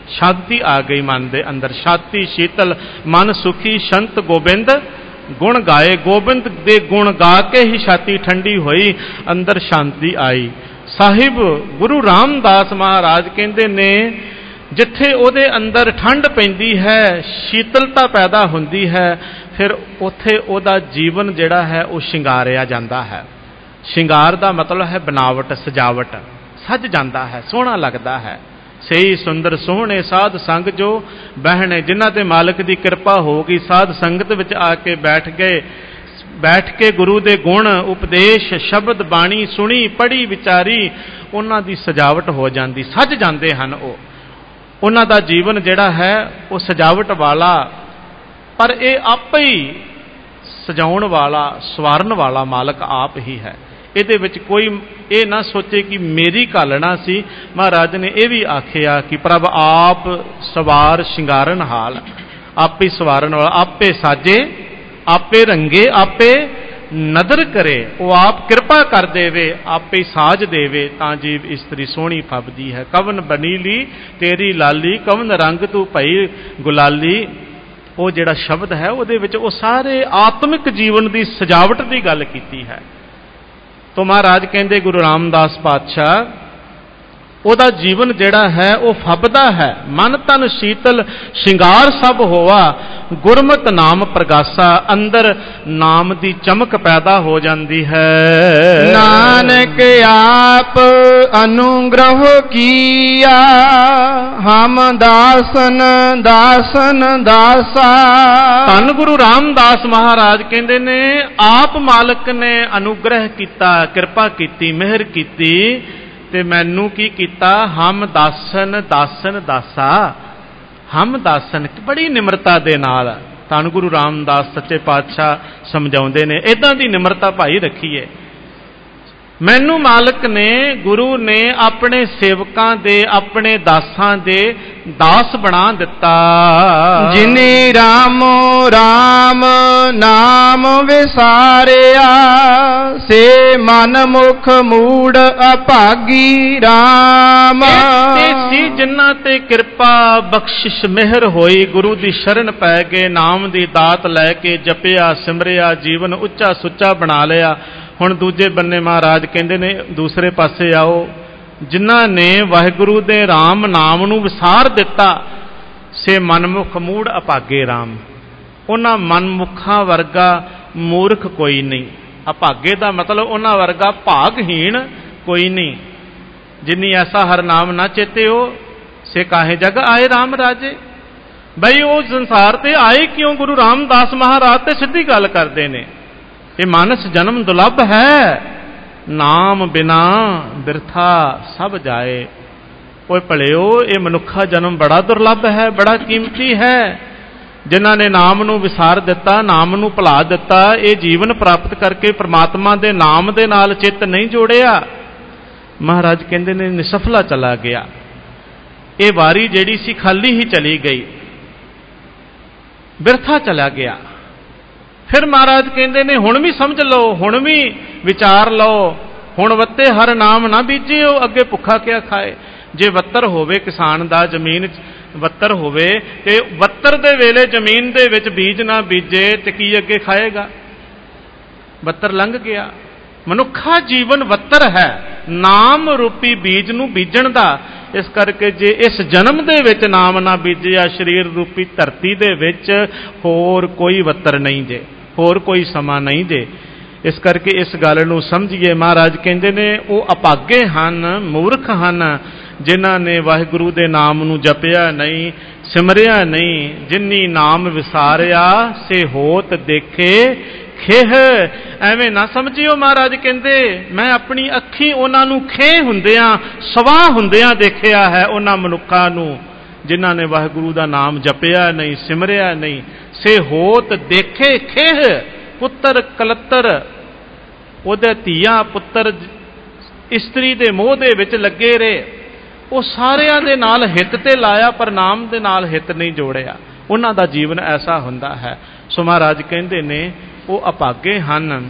शांति आ गई मन दे अंदर। छाती शीतल मन सुखी संत गोबिंद गुण गाए। गोबिंद दे गुण गा के ही छाती ठंडी हुई, अंदर शांति आई। साहिब गुरु रामदास महाराज कहते ने जिथे ਉਹਦੇ अंदर ठंड पैंदी है, शीतलता पैदा होंदी है, फिर उत्थे ਉਹਦਾ जीवन जिहड़ा है वो शिंगारिया जाता है। शिंगार का मतलब है बनावट, सजावट, सज जाता है, सोहना लगता है। सही सुंदर सोहने साध संग जो बहने, जिन्हां ते मालिक की कृपा होगी, साध संगत विच आके बैठ गए, बैठ के गुरु दे गुण उपदेश शब्द बाणी सुनी पढ़ी विचारी, उन्हां दी सजावट हो जाती, सज जाते हैं। वो उन्हां दा जीवन जिहड़ा है वो सजावट वाला, पर यह आप ही सजाउण वाला सवारन वाला मालक आप ही है। ਇਹਦੇ ਵਿੱਚ कोई ये ना सोचे कि मेरी घालना सी। महाराज ने यह भी आखिया कि प्रभ आप सवार शिंगारन हाल, आप ही सवारन वाला, आपे साजे आपे रंगे आपे नदर करे, वो आप कृपा कर देवे आपे साज देवे, तां जीव इस्तरी सोहनी फबदी है। कवन बनी ली तेरी लाली, कवन रंग तू भई गुलाली। वो जिहड़ा शब्द है ਉਹਦੇ ਵਿੱਚ ਉਹ ਸਾਰੇ आत्मिक जीवन की सजावट की गल कीती है। तो महाराज कहते गुरु रामदास पातशाह ਉਹਦਾ जीवन जिहड़ा है वो फबदा है। मन तन शीतल शिंगार सब होवा, गुरमत नाम प्रगासा, अंदर नाम दी चमक पैदा हो जाती है। नानक आप अनुग्रह किया, हम दासन दासन दासा। धन गुरु रामदास महाराज कहते ने आप मालिक ने अनुग्रह किया, कृपा की, मेहर की, ते मैनू की कीता, हम दासन दासन दासा। हम दासन बड़ी निमरता दे नाल धन गुरु रामदास सच्चे पातशाह समझाउंदे ने, इदां दी निमरता भाई रखीए। मैनू मालिक ने गुरु ने अपने सेवकां दे अपने दासां दे दास बना दिता। जिने रामो राम नाम विसारिया, से मन मुख मूड अभागी राम। सी जिन्हां ते कृपा बख्शिश मेहर होई, गुरु दी शरण पै गए, नाम दी दात लैके जपिया सिमरिया, जीवन उच्चा सुच्चा बना लिया। हुण दूजे बन्ने महाराज कहते ने दूसरे पासे आओ, जिन्हां ने वाहिगुरु दे राम नाम नूं विसार दिता, से मनमुख मूड़ अभागे राम। उन्हां मनमुखां वर्गा मूर्ख कोई नहीं। अभागे का मतलब उन्हां वर्गा भागहीन कोई नहीं। जिन्नी ऐसा हर नाम ना चेते हो, से काहे जग आए राम राजे। बई वो संसार ते आए क्यों? गुरु रामदास महाराज ते सीधी गल करते ने, ये मानस जन्म दुर्लभ है, नाम बिना बिरथा सब जाए। ओए भलिओ, ये मनुखा जन्म बड़ा दुर्लभ है, बड़ा कीमती है। जिन्हां ने नाम नूं विसार दिता, नाम नूं भुला दिता, ये जीवन प्राप्त करके परमात्मा दे नाम दे नाल चित्त नहीं जोड़िया, महाराज कहंदे ने निसफला चला गया। ये वारी जिहड़ी सी खाली ही चली गई, बिरथा चला गया। फिर महाराज कहते ने हुण भी समझ लो, हुण भी विचार लो, हुण वत्ते हर नाम ना बीजिओ, अगे भुखा क्या खाए। जे वत्तर होवे किसान दा, जमीन वत्तर होवे ते वत्तर दे वेले जमीन दे विच बीज ना बीजे ते की अगे खाएगा? वत्तर लंघ गया। मनुखा जीवन वत्तर है, नाम रूपी बीज नूं बीजण दा। इस करके जे इस जन्म दे विच नाम ना बीजिया, शरीर रूपी धरती दे विच होर कोई वत्तर नहीं जे, होर कोई समा नहीं जे। इस करके इस गल नूं समझिए। महाराज कहंदे ने वो अभागे हन, मूर्ख हन, जिन्हां ने वाहिगुरु दे नाम नूं जपिया नहीं, सिमरिया नहीं। जिन्नी नाम विसारिया, से होत देखे खेह। एवें ना समझियो, महाराज कहंदे मैं अपनी अखी उन्हां नूं खेह हुंदियां, सवाह हुंदियां देखिया है, उन्हां मनुक्खां नूं जिन्हां ने वाहिगुरु दा नाम जपिया नहीं, सिमरिया नहीं। से होत देखे खेह। पुत्र कलत्तर, ਉਹਦੇ ਧੀਆਂ ਪੁੱਤਰ ਇਸਤਰੀ ਦੇ ਮੋਹ ਦੇ ਵਿੱਚ ਲੱਗੇ ਰਹੇ, ਉਹ ਸਾਰਿਆਂ ਦੇ ਨਾਲ ਹਿੱਤ ਤੇ ਲਾਇਆ, ਪਰ ਨਾਮ ਦੇ ਨਾਲ ਹਿੱਤ ਨਹੀਂ ਜੋੜਿਆ। ਉਹਨਾਂ ਦਾ ਜੀਵਨ ਐਸਾ ਹੁੰਦਾ ਹੈ। ਸੋ ਮਹਾਰਾਜ ਕਹਿੰਦੇ ਨੇ ਉਹ ਅਭਾਗੇ ਹਨ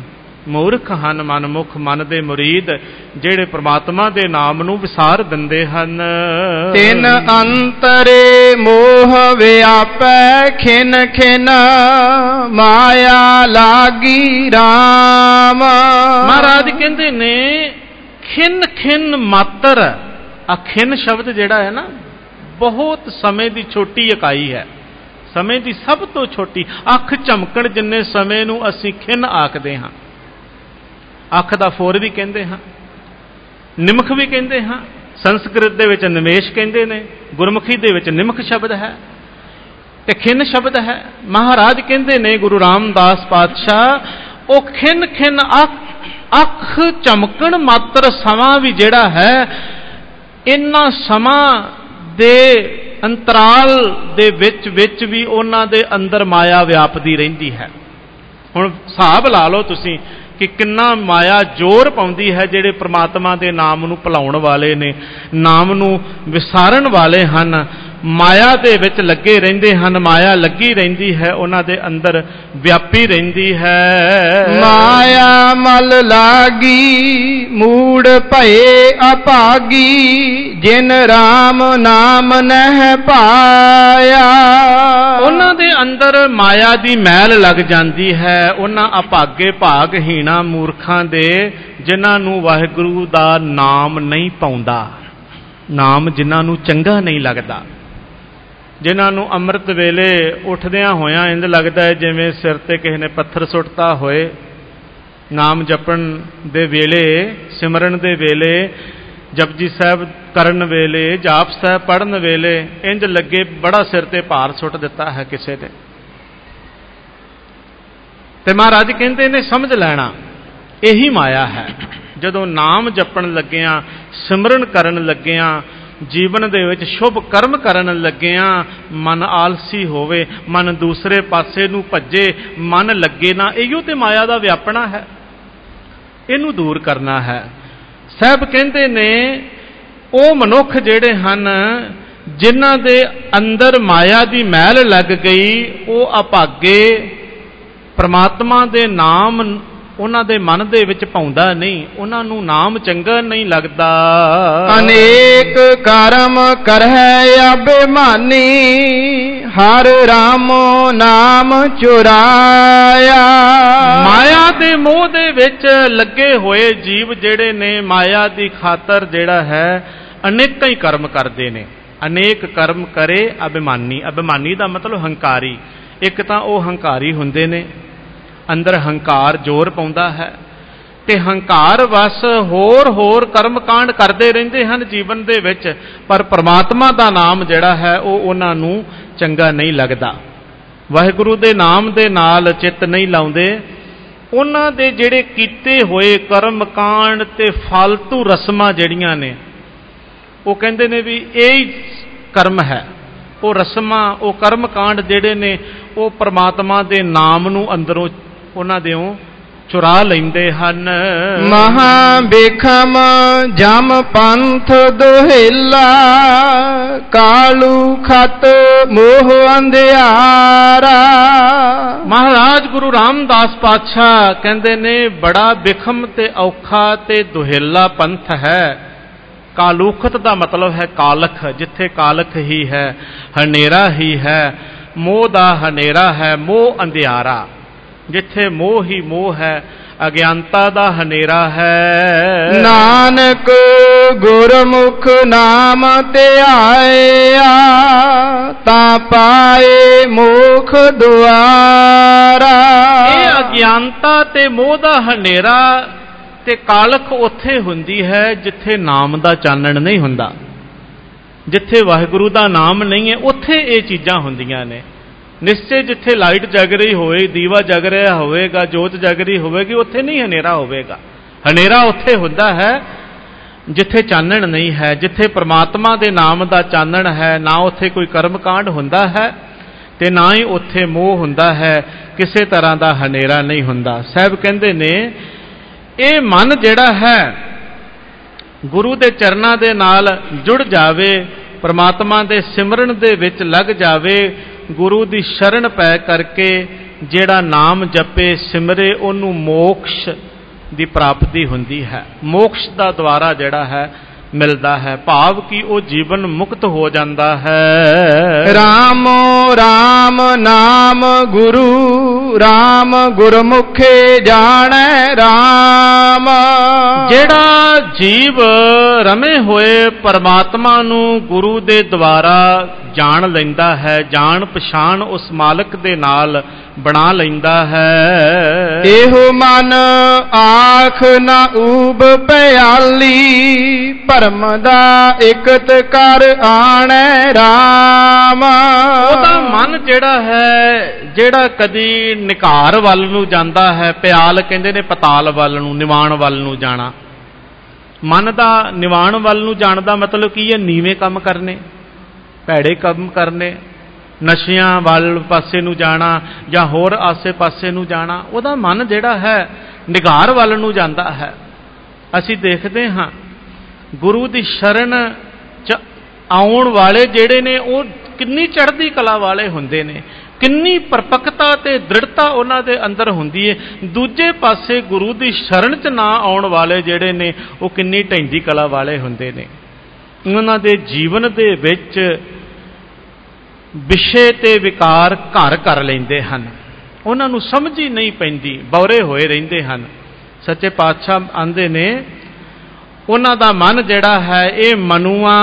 ਮੂਰਖ ਹਨ ਮਨਮੁਖ ਮਨ ਦੇ ਮੁਰੀਦ, ਜਿਹੜੇ ਪ੍ਰਮਾਤਮਾ ਦੇ ਨਾਮ ਨੂੰ ਵਿਸਾਰ ਦਿੰਦੇ ਹਨ। ਤਿਨ ਅੰਤਰੇ ਮੋਹ ਵਿਆਪੈ ਖਿਨ ਖਿਨ ਮਾਇਆ ਲਾਗੀ ਰਾਮ। ਮਹਾਰਾਜ ਕਹਿੰਦੇ ਨੇ ਖਿਨ ਖਿਨ ਮਾਤਰ, ਆ ਖਿਨ ਸ਼ਬਦ ਜਿਹੜਾ ਹੈ ਨਾ, ਬਹੁਤ ਸਮੇਂ ਦੀ ਛੋਟੀ ਇਕਾਈ ਹੈ, ਸਮੇਂ ਦੀ ਸਭ ਤੋਂ ਛੋਟੀ। ਅੱਖ ਝਮਕਣ ਜਿੰਨੇ ਸਮੇਂ ਨੂੰ ਅਸੀਂ ਖਿਨ ਆਖਦੇ ਹਾਂ। ਅੱਖ ਦਾ ਫੋਰ ਵੀ ਕਹਿੰਦੇ ਹਾਂ, ਨਿਮਖ ਵੀ ਕਹਿੰਦੇ ਹਾਂ, ਸੰਸਕ੍ਰਿਤ ਦੇ ਵਿੱਚ ਨਿਮੇਸ਼ ਕਹਿੰਦੇ ਨੇ, ਗੁਰਮੁਖੀ ਦੇ ਵਿੱਚ ਨਿਮਖ ਸ਼ਬਦ ਹੈ ਤੇ ਖਿਨ ਸ਼ਬਦ ਹੈ। ਮਹਾਰਾਜ ਕਹਿੰਦੇ ਨੇ ਗੁਰੂ ਰਾਮਦਾਸ ਪਾਤਸ਼ਾਹ, ਉਹ ਖਿਨ ਖਿਨ ਅੱਖ ਝਮਕਣ ਮਾਤਰ ਸਮਾਂ ਵੀ ਜਿਹੜਾ ਹੈ, ਇਹਨਾਂ ਸਮਾਂ ਦੇ ਅੰਤਰਾਲ ਦੇ ਵਿੱਚ ਵੀ ਉਹਨਾਂ ਦੇ ਅੰਦਰ ਮਾਇਆ ਵਿਆਪਦੀ ਰਹਿੰਦੀ ਹੈ। ਹੁਣ ਹਿਸਾਬ ਲਾ ਲਓ ਤੁਸੀਂ ਕਿ ਕਿੰਨਾ ਮਾਇਆ ਜ਼ੋਰ ਪਾਉਂਦੀ ਹੈ। ਜਿਹੜੇ ਪ੍ਰਮਾਤਮਾ ਦੇ ਨਾਮ ਨੂੰ ਭੁਲਾਉਣ ਵਾਲੇ ਨੇ, ਨਾਮ ਨੂੰ ਵਿਸਾਰਨ ਵਾਲੇ ਹਨ, ਮਾਇਆ ਦੇ ਵਿੱਚ ਲੱਗੇ ਰਹਿੰਦੇ ਹਨ, ਮਾਇਆ ਲੱਗੀ ਰਹਿੰਦੀ ਹੈ, ਉਹਨਾਂ ਦੇ ਅੰਦਰ ਵਿਆਪੀ ਰਹਿੰਦੀ ਹੈ। ਮਾਇਆ ਮਲ ਲਾਗੀ ਮੂੜ ਭਏ ਅਭਾਗੀ, ਜਿਨ ਰਾਮ ਨਾਮ ਨਹਿ ਪਾਇਆ। ਉਹਨਾਂ ਦੇ ਅੰਦਰ ਮਾਇਆ ਦੀ ਮੈਲ ਲੱਗ ਜਾਂਦੀ ਹੈ, ਉਹਨਾਂ ਅਭਾਗੇ ਭਾਗਹੀਣਾ ਮੂਰਖਾਂ ਦੇ, ਜਿਨ੍ਹਾਂ ਨੂੰ ਵਾਹਿਗੁਰੂ ਦਾ ਨਾਮ ਨਹੀਂ ਪਾਉਂਦਾ, ਨਾਮ ਜਿਨ੍ਹਾਂ ਨੂੰ ਚੰਗਾ ਨਹੀਂ ਲੱਗਦਾ, ਜਿਨ੍ਹਾਂ ਨੂੰ ਅੰਮ੍ਰਿਤ ਵੇਲੇ ਉੱਠਦਿਆਂ ਹੋਇਆਂ ਇੰਝ ਲੱਗਦਾ ਹੈ ਜਿਵੇਂ ਸਿਰ ਤੇ ਕਿਸੇ ਨੇ ਪੱਥਰ ਸੁੱਟਤਾ ਹੋਏ। ਨਾਮ ਜਪਣ ਦੇ ਵੇਲੇ, ਸਿਮਰਨ ਦੇ ਵੇਲੇ, ਜਪਜੀ ਸਾਹਿਬ ਕਰਨ ਵੇਲੇ, ਜਾਪ ਸਾਹਿਬ ਪੜ੍ਹਨ ਵੇਲੇ ਇੰਝ ਲੱਗੇ ਬੜਾ ਸਿਰ ਤੇ ਭਾਰ ਸੁੱਟ ਦਿੱਤਾ ਹੈ ਕਿਸੇ ਨੇ। ਤੇ ਮਹਾਰਾਜ ਕਹਿੰਦੇ ਨੇ ਸਮਝ ਲੈਣਾ ਇਹੀ ਮਾਇਆ ਹੈ। ਜਦੋਂ ਨਾਮ ਜਪਣ ਲੱਗਿਆਂ, ਸਿਮਰਨ ਕਰਨ ਲੱਗਿਆਂ, ਜੀਵਨ ਦੇ ਵਿੱਚ ਸ਼ੁਭ ਕਰਮ ਕਰਨ ਲੱਗਿਆਂ ਮਨ ਆਲਸੀ ਹੋਵੇ, ਮਨ ਦੂਸਰੇ ਪਾਸੇ ਨੂੰ ਭੱਜੇ, ਮਨ ਲੱਗੇ ਨਾ, ਇਹੋ ਤੇ ਮਾਇਆ ਦਾ ਵਿਆਪਣਾ ਹੈ। ਇਹਨੂੰ ਦੂਰ ਕਰਨਾ ਹੈ। ਸਾਹਿਬ ਕਹਿੰਦੇ ਨੇ ਉਹ ਮਨੁੱਖ ਜਿਹੜੇ ਹਨ ਜਿਨ੍ਹਾਂ ਦੇ ਅੰਦਰ ਮਾਇਆ ਦੀ ਮੈਲ ਲੱਗ ਗਈ, ਉਹ ਅਭਾਗੇ, ਪ੍ਰਮਾਤਮਾ ਦੇ ਨਾਮ ਉਹਨਾਂ ਦੇ ਮਨ ਦੇ ਵਿੱਚ ਪਾਉਂਦਾ ਨਹੀਂ, ਉਹਨਾਂ ਨੂੰ ਨਾਮ ਚੰਗਾ ਨਹੀਂ ਲੱਗਦਾ। ਅਨੇਕ ਕਰਮ ਕਰਹਿ ਅਭਿਮਾਨੀ, ਹਰ ਰਾਮੋ ਨਾਮ ਚੁਰਾਇਆ। ਮਾਇਆ ਦੇ ਮੋਹ ਦੇ ਵਿੱਚ ਲੱਗੇ ਹੋਏ ਜੀਵ ਜਿਹੜੇ ਨੇ, ਮਾਇਆ ਦੀ ਖਾਤਰ ਜਿਹੜਾ ਹੈ ਅਨੇਕਾਂ ਹੀ ਕਰਮ ਕਰਦੇ ਨੇ। ਅਨੇਕ ਕਰਮ ਕਰੇ ਅਭਿਮਾਨੀ, ਅਭਿਮਾਨੀ ਦਾ ਮਤਲਬ ਹੰਕਾਰੀ। ਇੱਕ ਤਾਂ ਉਹ ਹੰਕਾਰੀ ਹੁੰਦੇ ਨੇ, ਅੰਦਰ ਹੰਕਾਰ ਜ਼ੋਰ ਪਾਉਂਦਾ ਹੈ ਤੇ ਹੰਕਾਰ ਵਸ ਹੋਰ ਕਰਮ ਕਾਂਡ ਕਰਦੇ ਰਹਿੰਦੇ ਹਨ ਜੀਵਨ ਦੇ ਵਿੱਚ, ਪਰ ਪ੍ਰਮਾਤਮਾ ਦਾ ਨਾਮ ਜਿਹੜਾ ਹੈ ਉਹ ਉਹਨਾਂ ਨੂੰ ਚੰਗਾ ਨਹੀਂ ਲੱਗਦਾ। ਵਾਹਿਗੁਰੂ ਦੇ ਨਾਮ ਦੇ ਨਾਲ ਚਿੱਤ ਨਹੀਂ ਲਾਉਂਦੇ। ਉਹਨਾਂ ਦੇ ਜਿਹੜੇ ਕੀਤੇ ਹੋਏ ਕਰਮ ਕਾਂਡ ਤੇ ਫਾਲਤੂ ਰਸਮਾਂ ਜਿਹੜੀਆਂ ਨੇ, ਉਹ ਕਹਿੰਦੇ ਨੇ ਵੀ ਇਹ ਹੀ ਕਰਮ ਹੈ। ਉਹ ਰਸਮਾਂ, ਉਹ ਕਰਮ ਕਾਂਡ ਜਿਹੜੇ ਨੇ, ਉਹ ਪ੍ਰਮਾਤਮਾ ਦੇ ਨਾਮ ਨੂੰ ਅੰਦਰੋਂ ਉਹਨਾਂ ਦਿਓ ਚੁਰਾ ਲੈਂਦੇ ਹਨ। ਮਹਾ ਬੇਖਮ ਜਮ ਪੰਥ ਦੋਹੇਲਾ, ਕਾਲੂ ਖਤ ਮੋਹ ਅੰਧਿਆਰਾ। ਮਹਾਰਾਜ ਗੁਰੂ ਰਾਮਦਾਸ ਪਾਤਸ਼ਾਹ ਕਹਿੰਦੇ ਨੇ ਬੜਾ ਬਿਖਮ ਤੇ ਔਖਾ ਤੇ ਦੁਹੇਲਾ ਪੰਥ ਹੈ। ਕਾਲੂਖਤ ਦਾ ਮਤਲਬ ਹੈ ਕਾਲਖ, ਜਿੱਥੇ ਕਾਲਖ ਹੀ ਹੈ, ਹਨੇਰਾ ਹੀ ਹੈ, ਮੋਹ ਦਾ ਹਨੇਰਾ ਹੈ, ਮੋਹ ਅੰਧਿਆਰਾ। ਜਿੱਥੇ ਮੋਹ ਹੀ ਮੋਹ ਹੈ, ਅਗਿਆਨਤਾ ਦਾ ਹਨੇਰਾ ਹੈ। ਨਾਨਕ ਗੁਰਮੁਖ ਨਾਮ ਧਿਆਇਆ, ਤਾਂ ਪਾਏ ਮੋਖ ਦੁਆਰਾ। ਇਹ ਅਗਿਆਨਤਾ ਤੇ ਮੋਹ ਦਾ ਹਨੇਰਾ ਤੇ ਕਾਲਖ ਉੱਥੇ ਹੁੰਦੀ ਹੈ ਜਿੱਥੇ ਨਾਮ ਦਾ ਚਾਨਣ ਨਹੀਂ ਹੁੰਦਾ। ਜਿੱਥੇ ਵਾਹਿਗੁਰੂ ਦਾ ਨਾਮ ਨਹੀਂ ਹੈ, ਉੱਥੇ ਇਹ ਚੀਜ਼ਾਂ ਹੁੰਦੀਆਂ ਨੇ। ਨਿਸ਼ਚੇ ਜਿੱਥੇ ਲਾਈਟ ਜਗ ਰਹੀ ਹੋਵੇ, ਦੀਵਾ ਜਗ ਰਿਹਾ ਹੋਵੇਗਾ, ਜੋਤ ਜਗ ਰਹੀ ਹੋਵੇਗੀ, ਉੱਥੇ ਨਹੀਂ ਹਨੇਰਾ ਹੋਵੇਗਾ। ਹਨੇਰਾ ਉੱਥੇ ਹੁੰਦਾ ਹੈ ਜਿੱਥੇ ਚਾਨਣ ਨਹੀਂ ਹੈ, ਜਿੱਥੇ ਪ੍ਰਮਾਤਮਾ ਦੇ ਨਾਮ ਦਾ ਚਾਨਣ ਹੈ। ਨਾ ਉੱਥੇ ਕੋਈ ਕਰਮ ਕਾਂਡ ਹੁੰਦਾ ਹੈ ਤੇ ਨਾ ਹੀ ਉੱਥੇ ਮੋਹ ਹੁੰਦਾ ਹੈ, ਕਿਸੇ ਤਰ੍ਹਾਂ ਦਾ ਹਨੇਰਾ ਨਹੀਂ ਹੁੰਦਾ। ਸਾਹਿਬ ਕਹਿੰਦੇ ਨੇ ਇਹ ਮਨ ਜਿਹੜਾ ਹੈ ਗੁਰੂ ਦੇ ਚਰਨਾਂ ਦੇ ਨਾਲ ਜੁੜ ਜਾਵੇ, ਪ੍ਰਮਾਤਮਾ ਦੇ ਸਿਮਰਨ ਦੇ ਵਿੱਚ ਲੱਗ ਜਾਵੇ, ਗੁਰੂ ਦੀ ਸ਼ਰਨ ਪੈ ਕਰਕੇ ਜਿਹੜਾ ਨਾਮ ਜਪੇ ਸਿਮਰੇ, ਉਹਨੂੰ ਮੋਕਸ਼ ਦੀ ਪ੍ਰਾਪਤੀ ਹੁੰਦੀ ਹੈ, ਮੋਕਸ਼ ਦਾ ਦੁਆਰਾ ਜਿਹੜਾ ਹੈ ਮਿਲਦਾ ਹੈ, ਭਾਵ ਕਿ ਉਹ ਜੀਵਨ ਮੁਕਤ ਹੋ ਜਾਂਦਾ ਹੈ। ਰਾਮੋ ਰਾਮ ਨਾਮ ਗੁਰੂ, ਰਾਮ ਗੁਰਮੁਖੇ ਜਾਣੈ ਰਾਮ। ਜਿਹੜਾ ਜੀਵ ਰਮੇ ਹੋਏ ਪਰਮਾਤਮਾ ਨੂੰ ਗੁਰੂ ਦੇ ਦੁਆਰਾ ਜਾਣ ਲੈਂਦਾ ਹੈ, ਜਾਣ ਪਛਾਣ ਉਸ ਮਾਲਕ ਦੇ ਨਾਲ ਬਣਾ ਲੈਂਦਾ ਹੈ। ਇਹੋ ਮਨ ਆਖ ਨਾ ਊਬ ਪਿਆਲੀ, ਭਰਮ ਦਾ ਇਕਤ ਕਰ ਆਣੈ ਰਾਮ। ਉਹਦਾ ਮਨ ਜਿਹੜਾ ਹੈ, ਜਿਹੜਾ ਕਦੀ ਨਿਕਾਰ ਵੱਲ ਨੂੰ ਜਾਂਦਾ ਹੈ, ਪਿਆਲ ਕਹਿੰਦੇ ਨੇ ਪਤਾਲ ਵੱਲ ਨੂੰ, ਨਿਵਾਣ ਵੱਲ ਨੂੰ ਜਾਣਾ। ਮਨ ਦਾ ਨਿਵਾਣ ਵੱਲ ਨੂੰ ਜਾਣ ਦਾ ਮਤਲਬ ਕੀ ਹੈ? ਨੀਵੇਂ ਕੰਮ ਕਰਨੇ, ਭੈੜੇ ਕੰਮ ਕਰਨੇ, ਨਸ਼ਿਆਂ ਵੱਲ ਪਾਸੇ ਨੂੰ ਜਾਣਾ ਜਾਂ ਹੋਰ ਆਸੇ ਪਾਸੇ ਨੂੰ ਜਾਣਾ। ਉਹਦਾ ਮਨ ਜਿਹੜਾ ਹੈ ਨਿਗਾਰ ਵੱਲ ਨੂੰ ਜਾਂਦਾ ਹੈ। ਅਸੀਂ ਦੇਖਦੇ ਹਾਂ ਗੁਰੂ ਦੀ ਸ਼ਰਨ 'ਚ ਆਉਣ ਵਾਲੇ ਜਿਹੜੇ ਨੇ ਉਹ ਕਿੰਨੀ ਚੜ੍ਹਦੀ ਕਲਾ ਵਾਲੇ ਹੁੰਦੇ ਨੇ, ਕਿੰਨੀ ਪਰਪੱਕਤਾ ਤੇ ਦ੍ਰਿੜਤਾ ਉਹਨਾਂ ਦੇ ਅੰਦਰ ਹੁੰਦੀ ਹੈ। ਦੂਜੇ ਪਾਸੇ ਗੁਰੂ ਦੀ ਸ਼ਰਨ 'ਚ ਨਾ ਆਉਣ ਵਾਲੇ ਜਿਹੜੇ ਨੇ ਉਹ ਕਿੰਨੀ ਢਹਿੰਦੀ ਕਲਾ ਵਾਲੇ ਹੁੰਦੇ ਨੇ। ਉਹਨਾਂ ਦੇ ਜੀਵਨ ਦੇ ਵਿੱਚ ਵਿਸ਼ੇ ਤੇ ਵਿਕਾਰ ਘਰ ਕਰ ਲੈਂਦੇ ਹਨ, ਉਹਨਾਂ ਨੂੰ ਸਮਝ ਹੀ ਨਹੀਂ ਪੈਂਦੀ, ਬੌਰੇ ਹੋਏ ਰਹਿੰਦੇ ਹਨ। ਸੱਚੇ ਪਾਤਸ਼ਾਹ ਆਂਦੇ ਨੇ ਉਹਨਾਂ ਦਾ ਮਨ ਜਿਹੜਾ ਹੈ ਇਹ ਮਨੂਆ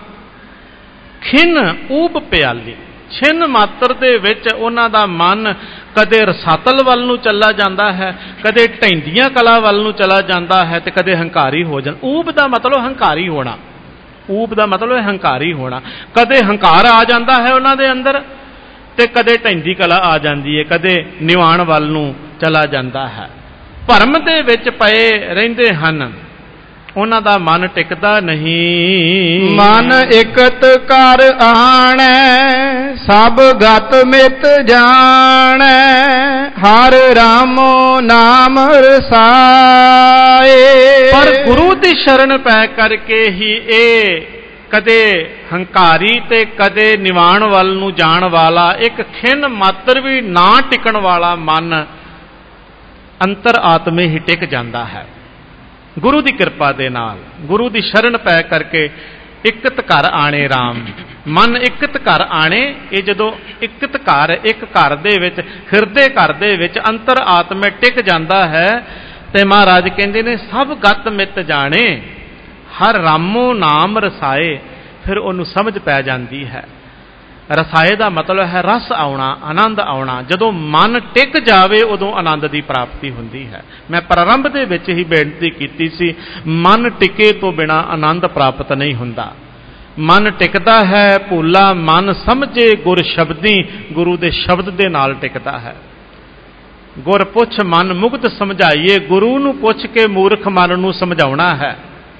ਖਿੰਨ ਊਬ ਪਿਆਲੀ, ਛਿੰਨ ਮਾਤਰ ਦੇ ਵਿੱਚ ਉਹਨਾਂ ਦਾ ਮਨ ਕਦੇ ਰਸਾਤਲ ਵੱਲ ਨੂੰ ਚਲਾ ਜਾਂਦਾ ਹੈ, ਕਦੇ ਢਹਿੰਦੀਆਂ ਕਲਾ ਵੱਲ ਨੂੰ ਚਲਾ ਜਾਂਦਾ ਹੈ, ਤੇ ਕਦੇ ਹੰਕਾਰੀ ਹੋ ਜਾਂਦਾ। ਊਬ ਦਾ ਮਤਲਬ ਹੰਕਾਰੀ ਹੋਣਾ, ਊਬ ਦਾ ਮਤਲਬ ਹੈ ਹੰਕਾਰੀ ਹੋਣਾ। ਕਦੇ ਹੰਕਾਰ ਆ ਜਾਂਦਾ ਹੈ ਉਹਨਾਂ ਦੇ ਅੰਦਰ, ਤੇ ਕਦੇ ਢਹਿੰਦੀ ਕਲਾ ਆ ਜਾਂਦੀ ਹੈ, ਕਦੇ ਨਿਵਾਣ ਵੱਲ ਨੂੰ ਚਲਾ ਜਾਂਦਾ ਹੈ। ਭਰਮ ਦੇ ਵਿੱਚ ਪਏ ਰਹਿੰਦੇ ਹਨ, ਉਹਨਾਂ ਦਾ ਮਨ ਟਿਕਦਾ ਨਹੀਂ। ਮਨ ਇਕਤ ਕਰ ਆਣੈ, ਸਭ ਗਤ ਮਿਤ ਜਾਣੈ, ਹਰ ਰਾਮੋ ਨਾਮ ਰਸਾਏ। ਪਰ ਗੁਰੂ ਦੀ ਸ਼ਰਨ ਪੈ ਕਰਕੇ ਹੀ ਇਹ ਕਦੇ ਹੰਕਾਰੀ ਤੇ ਕਦੇ ਨਿਵਾਣ ਵੱਲ ਨੂੰ ਜਾਣ ਵਾਲਾ, ਇੱਕ ਖਿੰਨ ਮਾਤਰ ਵੀ ਨਾ ਟਿਕਣ ਵਾਲਾ ਮਨ ਅੰਤਰ ਆਤਮੇ ਹੀ ਟਿਕ ਜਾਂਦਾ ਹੈ ਗੁਰੂ ਦੀ ਕਿਰਪਾ ਦੇ ਨਾਲ। ਗੁਰੂ ਦੀ ਸ਼ਰਨ ਪੈ ਕਰਕੇ ਇਕਤ ਘਰ ਆਣੇ ਰਾਮ, ਮਨ ਇਕਤ ਘਰ ਆਣੇ। ਇਹ ਜਦੋਂ ਇਕਤ ਘਰ, ਇੱਕ ਘਰ ਦੇ ਵਿੱਚ, ਹਿਰਦੇ ਘਰ ਦੇ ਵਿੱਚ ਅੰਤਰ ਆਤਮੇ ਟਿਕ ਜਾਂਦਾ ਹੈ, ਤੇ ਮਹਾਰਾਜ ਕਹਿੰਦੇ ਨੇ ਸਭ ਗਤ ਮਿਤ ਜਾਣੇ, ਹਰ ਰਾਮੋ ਨਾਮ ਰਸਾਏ। ਫਿਰ ਉਹਨੂੰ ਸਮਝ ਪੈ ਜਾਂਦੀ ਹੈ। ਰਸਾਏ ਦਾ ਮਤਲਬ ਹੈ ਰਸ ਆਉਣਾ, ਆਨੰਦ ਆਉਣਾ। ਜਦੋਂ ਮਨ ਟਿਕ ਜਾਵੇ ਉਦੋਂ ਆਨੰਦ ਦੀ ਪ੍ਰਾਪਤੀ ਹੁੰਦੀ ਹੈ। ਮੈਂ ਪ੍ਰਾਰੰਭ ਦੇ ਵਿੱਚ ਹੀ ਬੇਨਤੀ ਕੀਤੀ ਸੀ, ਮਨ ਟਿਕੇ ਤੋਂ ਬਿਨਾਂ ਆਨੰਦ ਪ੍ਰਾਪਤ ਨਹੀਂ ਹੁੰਦਾ। ਮਨ ਟਿਕਦਾ ਹੈ, ਭੂਲਾ ਮਨ ਸਮਝੇ ਗੁਰ ਸ਼ਬਦੀ, ਗੁਰੂ ਦੇ ਸ਼ਬਦ ਦੇ ਨਾਲ ਟਿਕਦਾ ਹੈ। ਗੁਰ ਪੁੱਛ ਮਨ ਮੁਕਤ ਸਮਝਾਈਏ, ਗੁਰੂ ਨੂੰ ਪੁੱਛ ਕੇ ਮੂਰਖ ਮਨ ਨੂੰ ਸਮਝਾਉਣਾ ਹੈ।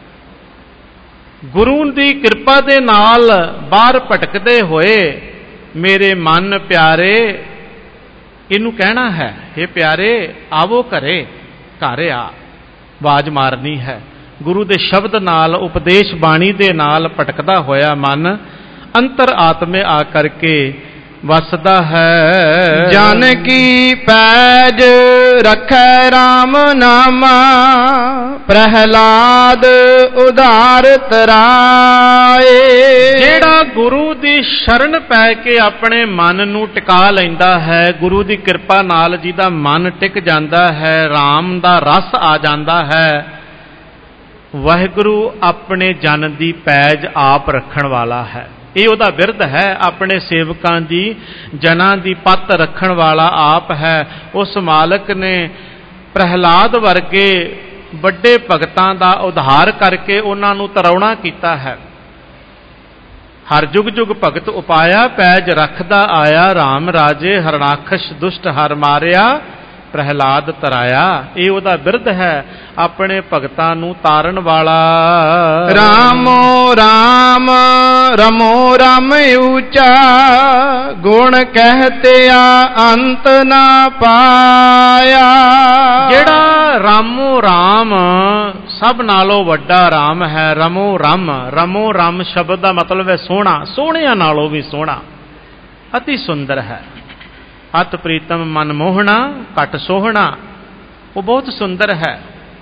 ਗੁਰੂ ਦੀ ਕਿਰਪਾ ਦੇ ਨਾਲ ਬਾਹਰ ਭਟਕਦੇ ਹੋਏ ਮੇਰੇ ਮਨ ਪਿਆਰੇ, ਇਹਨੂੰ ਕਹਿਣਾ ਹੈ, हे ਪਿਆਰੇ ਆਵੋ ਘਰੇ, ਘਰ ਆ, ਆਵਾਜ਼ ਮਾਰਨੀ ਹੈ। ਗੁਰੂ ਦੇ ਸ਼ਬਦ ਨਾਲ, ਉਪਦੇਸ਼ ਬਾਣੀ ਦੇ ਨਾਲ ਭਟਕਦਾ ਹੋਇਆ ਮਨ ਅੰਤਰ ਆਤਮੇ ਆ ਕਰਕੇ ਵਸਦਾ ਹੈ। ਜਨ ਕੀ ਪੈਜ ਰੱਖੈ ਰਾਮ ਨਾਮਾ, ਪ੍ਰਹਿਲਾਦ ਉਧਾਰ ਤਰਾਏ। ਜਿਹੜਾ ਗੁਰੂ ਦੀ ਸ਼ਰਨ ਪੈ ਕੇ ਆਪਣੇ ਮਨ ਨੂੰ ਟਿਕਾ ਲੈਂਦਾ ਹੈ, ਗੁਰੂ ਦੀ ਕਿਰਪਾ ਨਾਲ ਜਿਹਦਾ ਮਨ ਟਿਕ ਜਾਂਦਾ ਹੈ, ਰਾਮ ਦਾ ਰਸ ਆ ਜਾਂਦਾ ਹੈ, ਵਾਹਿਗੁਰੂ ਆਪਣੇ ਜਨ ਦੀ ਪੈਜ ਆਪ ਰੱਖਣ ਵਾਲਾ ਹੈ। ਇਹ ਉਹਦਾ ਬਿਰਧ ਹੈ। ਆਪਣੇ ਸੇਵਕਾਂ ਦੀ, ਜਨਾਂ ਦੀ ਪੱਤ ਰੱਖਣ ਵਾਲਾ ਆਪ ਹੈ। ਉਸ ਮਾਲਕ ਨੇ ਪ੍ਰਹਿਲਾਦ ਵਰਗੇ ਵੱਡੇ ਭਗਤਾਂ ਦਾ ਉਧਾਰ ਕਰਕੇ ਉਹਨਾਂ ਨੂੰ ਤਰਾਉਣਾ ਕੀਤਾ ਹੈ। ਹਰ ਜੁਗ ਜੁਗ ਭਗਤ ਉਪਾਇਆ, ਪੈਜ ਰੱਖਦਾ ਆਇਆ, ਰਾਮ ਰਾਜੇ ਹਰਨਾਖਸ਼ ਦੁਸ਼ਟ ਹਰ ਮਾਰਿਆ, ਪ੍ਰਹਿਲਾਦ ਤਰਾਇਆ। ਇਹ ਉਹਦਾ ਬਿਰਧ ਹੈ, ਆਪਣੇ ਭਗਤਾਂ ਨੂੰ ਤਾਰਨ ਵਾਲਾ। ਰਾਮੋ ਰਾਮ ਰਮੋ ਰਾਮ ਊਚਾ, ਗੁਣ ਕਹਿਤਿਆ ਅੰਤ ਨਾ ਪਾਇਆ। ਜਿਹੜਾ ਰਾਮੋ ਰਾਮ ਸਭ ਨਾਲੋਂ ਵੱਡਾ ਰਾਮ ਹੈ। ਰਮੋ ਰਮ, ਰਮੋ ਰਮ ਸ਼ਬਦ ਦਾ ਮਤਲਬ ਹੈ ਸੋਹਣਾ, ਸੋਹਣਿਆਂ ਨਾਲੋਂ ਵੀ ਸੋਹਣਾ, ਅਤੀ ਸੁੰਦਰ ਹੈ। ਅਤ ਪ੍ਰੀਤਮ ਮਨ ਮੋਹਣਾ, ਘਟ ਸੋਹਣਾ। ਉਹ ਬਹੁਤ ਸੁੰਦਰ ਹੈ।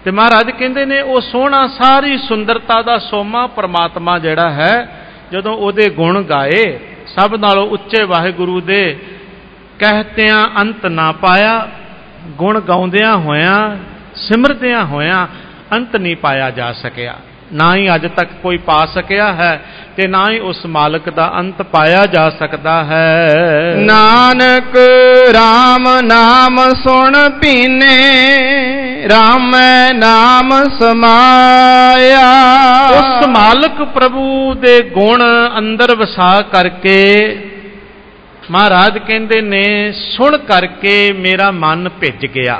ਤੇ ਮਹਾਰਾਜ ਕਹਿੰਦੇ ਨੇ ਉਹ ਸੋਹਣਾ, ਸਾਰੀ ਸੁੰਦਰਤਾ ਦਾ ਸੋਮਾ ਪਰਮਾਤਮਾ ਜਿਹੜਾ ਹੈ, ਜਦੋਂ ਉਹਦੇ ਗੁਣ ਗਾਏ, ਸਭ ਨਾਲੋਂ ਉੱਚੇ ਵਾਹਿਗੁਰੂ ਦੇ ਕਹਿਤਿਆਂ ਅੰਤ ਨਾ ਪਾਇਆ, ਗੁਣ ਗਾਉਂਦਿਆਂ ਹੋਇਆਂ, ਸਿਮਰਦਿਆਂ ਹੋਇਆਂ ਅੰਤ ਨਹੀਂ ਪਾਇਆ ਜਾ ਸਕਿਆ। ਨਾ ਹੀ ਅੱਜ ਤੱਕ ਕੋਈ ਪਾ ਸਕਿਆ ਹੈ ਤੇ ਨਾ ਹੀ ਉਸ ਮਾਲਕ ਦਾ ਅੰਤ ਪਾਇਆ ਜਾ ਸਕਦਾ ਹੈ। ਨਾਨਕ RAM ਨਾਮ ਸੁਣ ਪੀਨੇ, ਰਾਮੈ ਨਾਮ ਸਮਾਇਆ। ਉਸ ਮਾਲਕ ਪ੍ਰਭੂ ਦੇ ਗੁਣ ਅੰਦਰ ਵਸਾ ਕਰਕੇ ਮਹਾਰਾਜ ਕਹਿੰਦੇ ਨੇ, ਸੁਣ ਕਰਕੇ ਮੇਰਾ ਮਨ ਭਿੱਜ ਗਿਆ।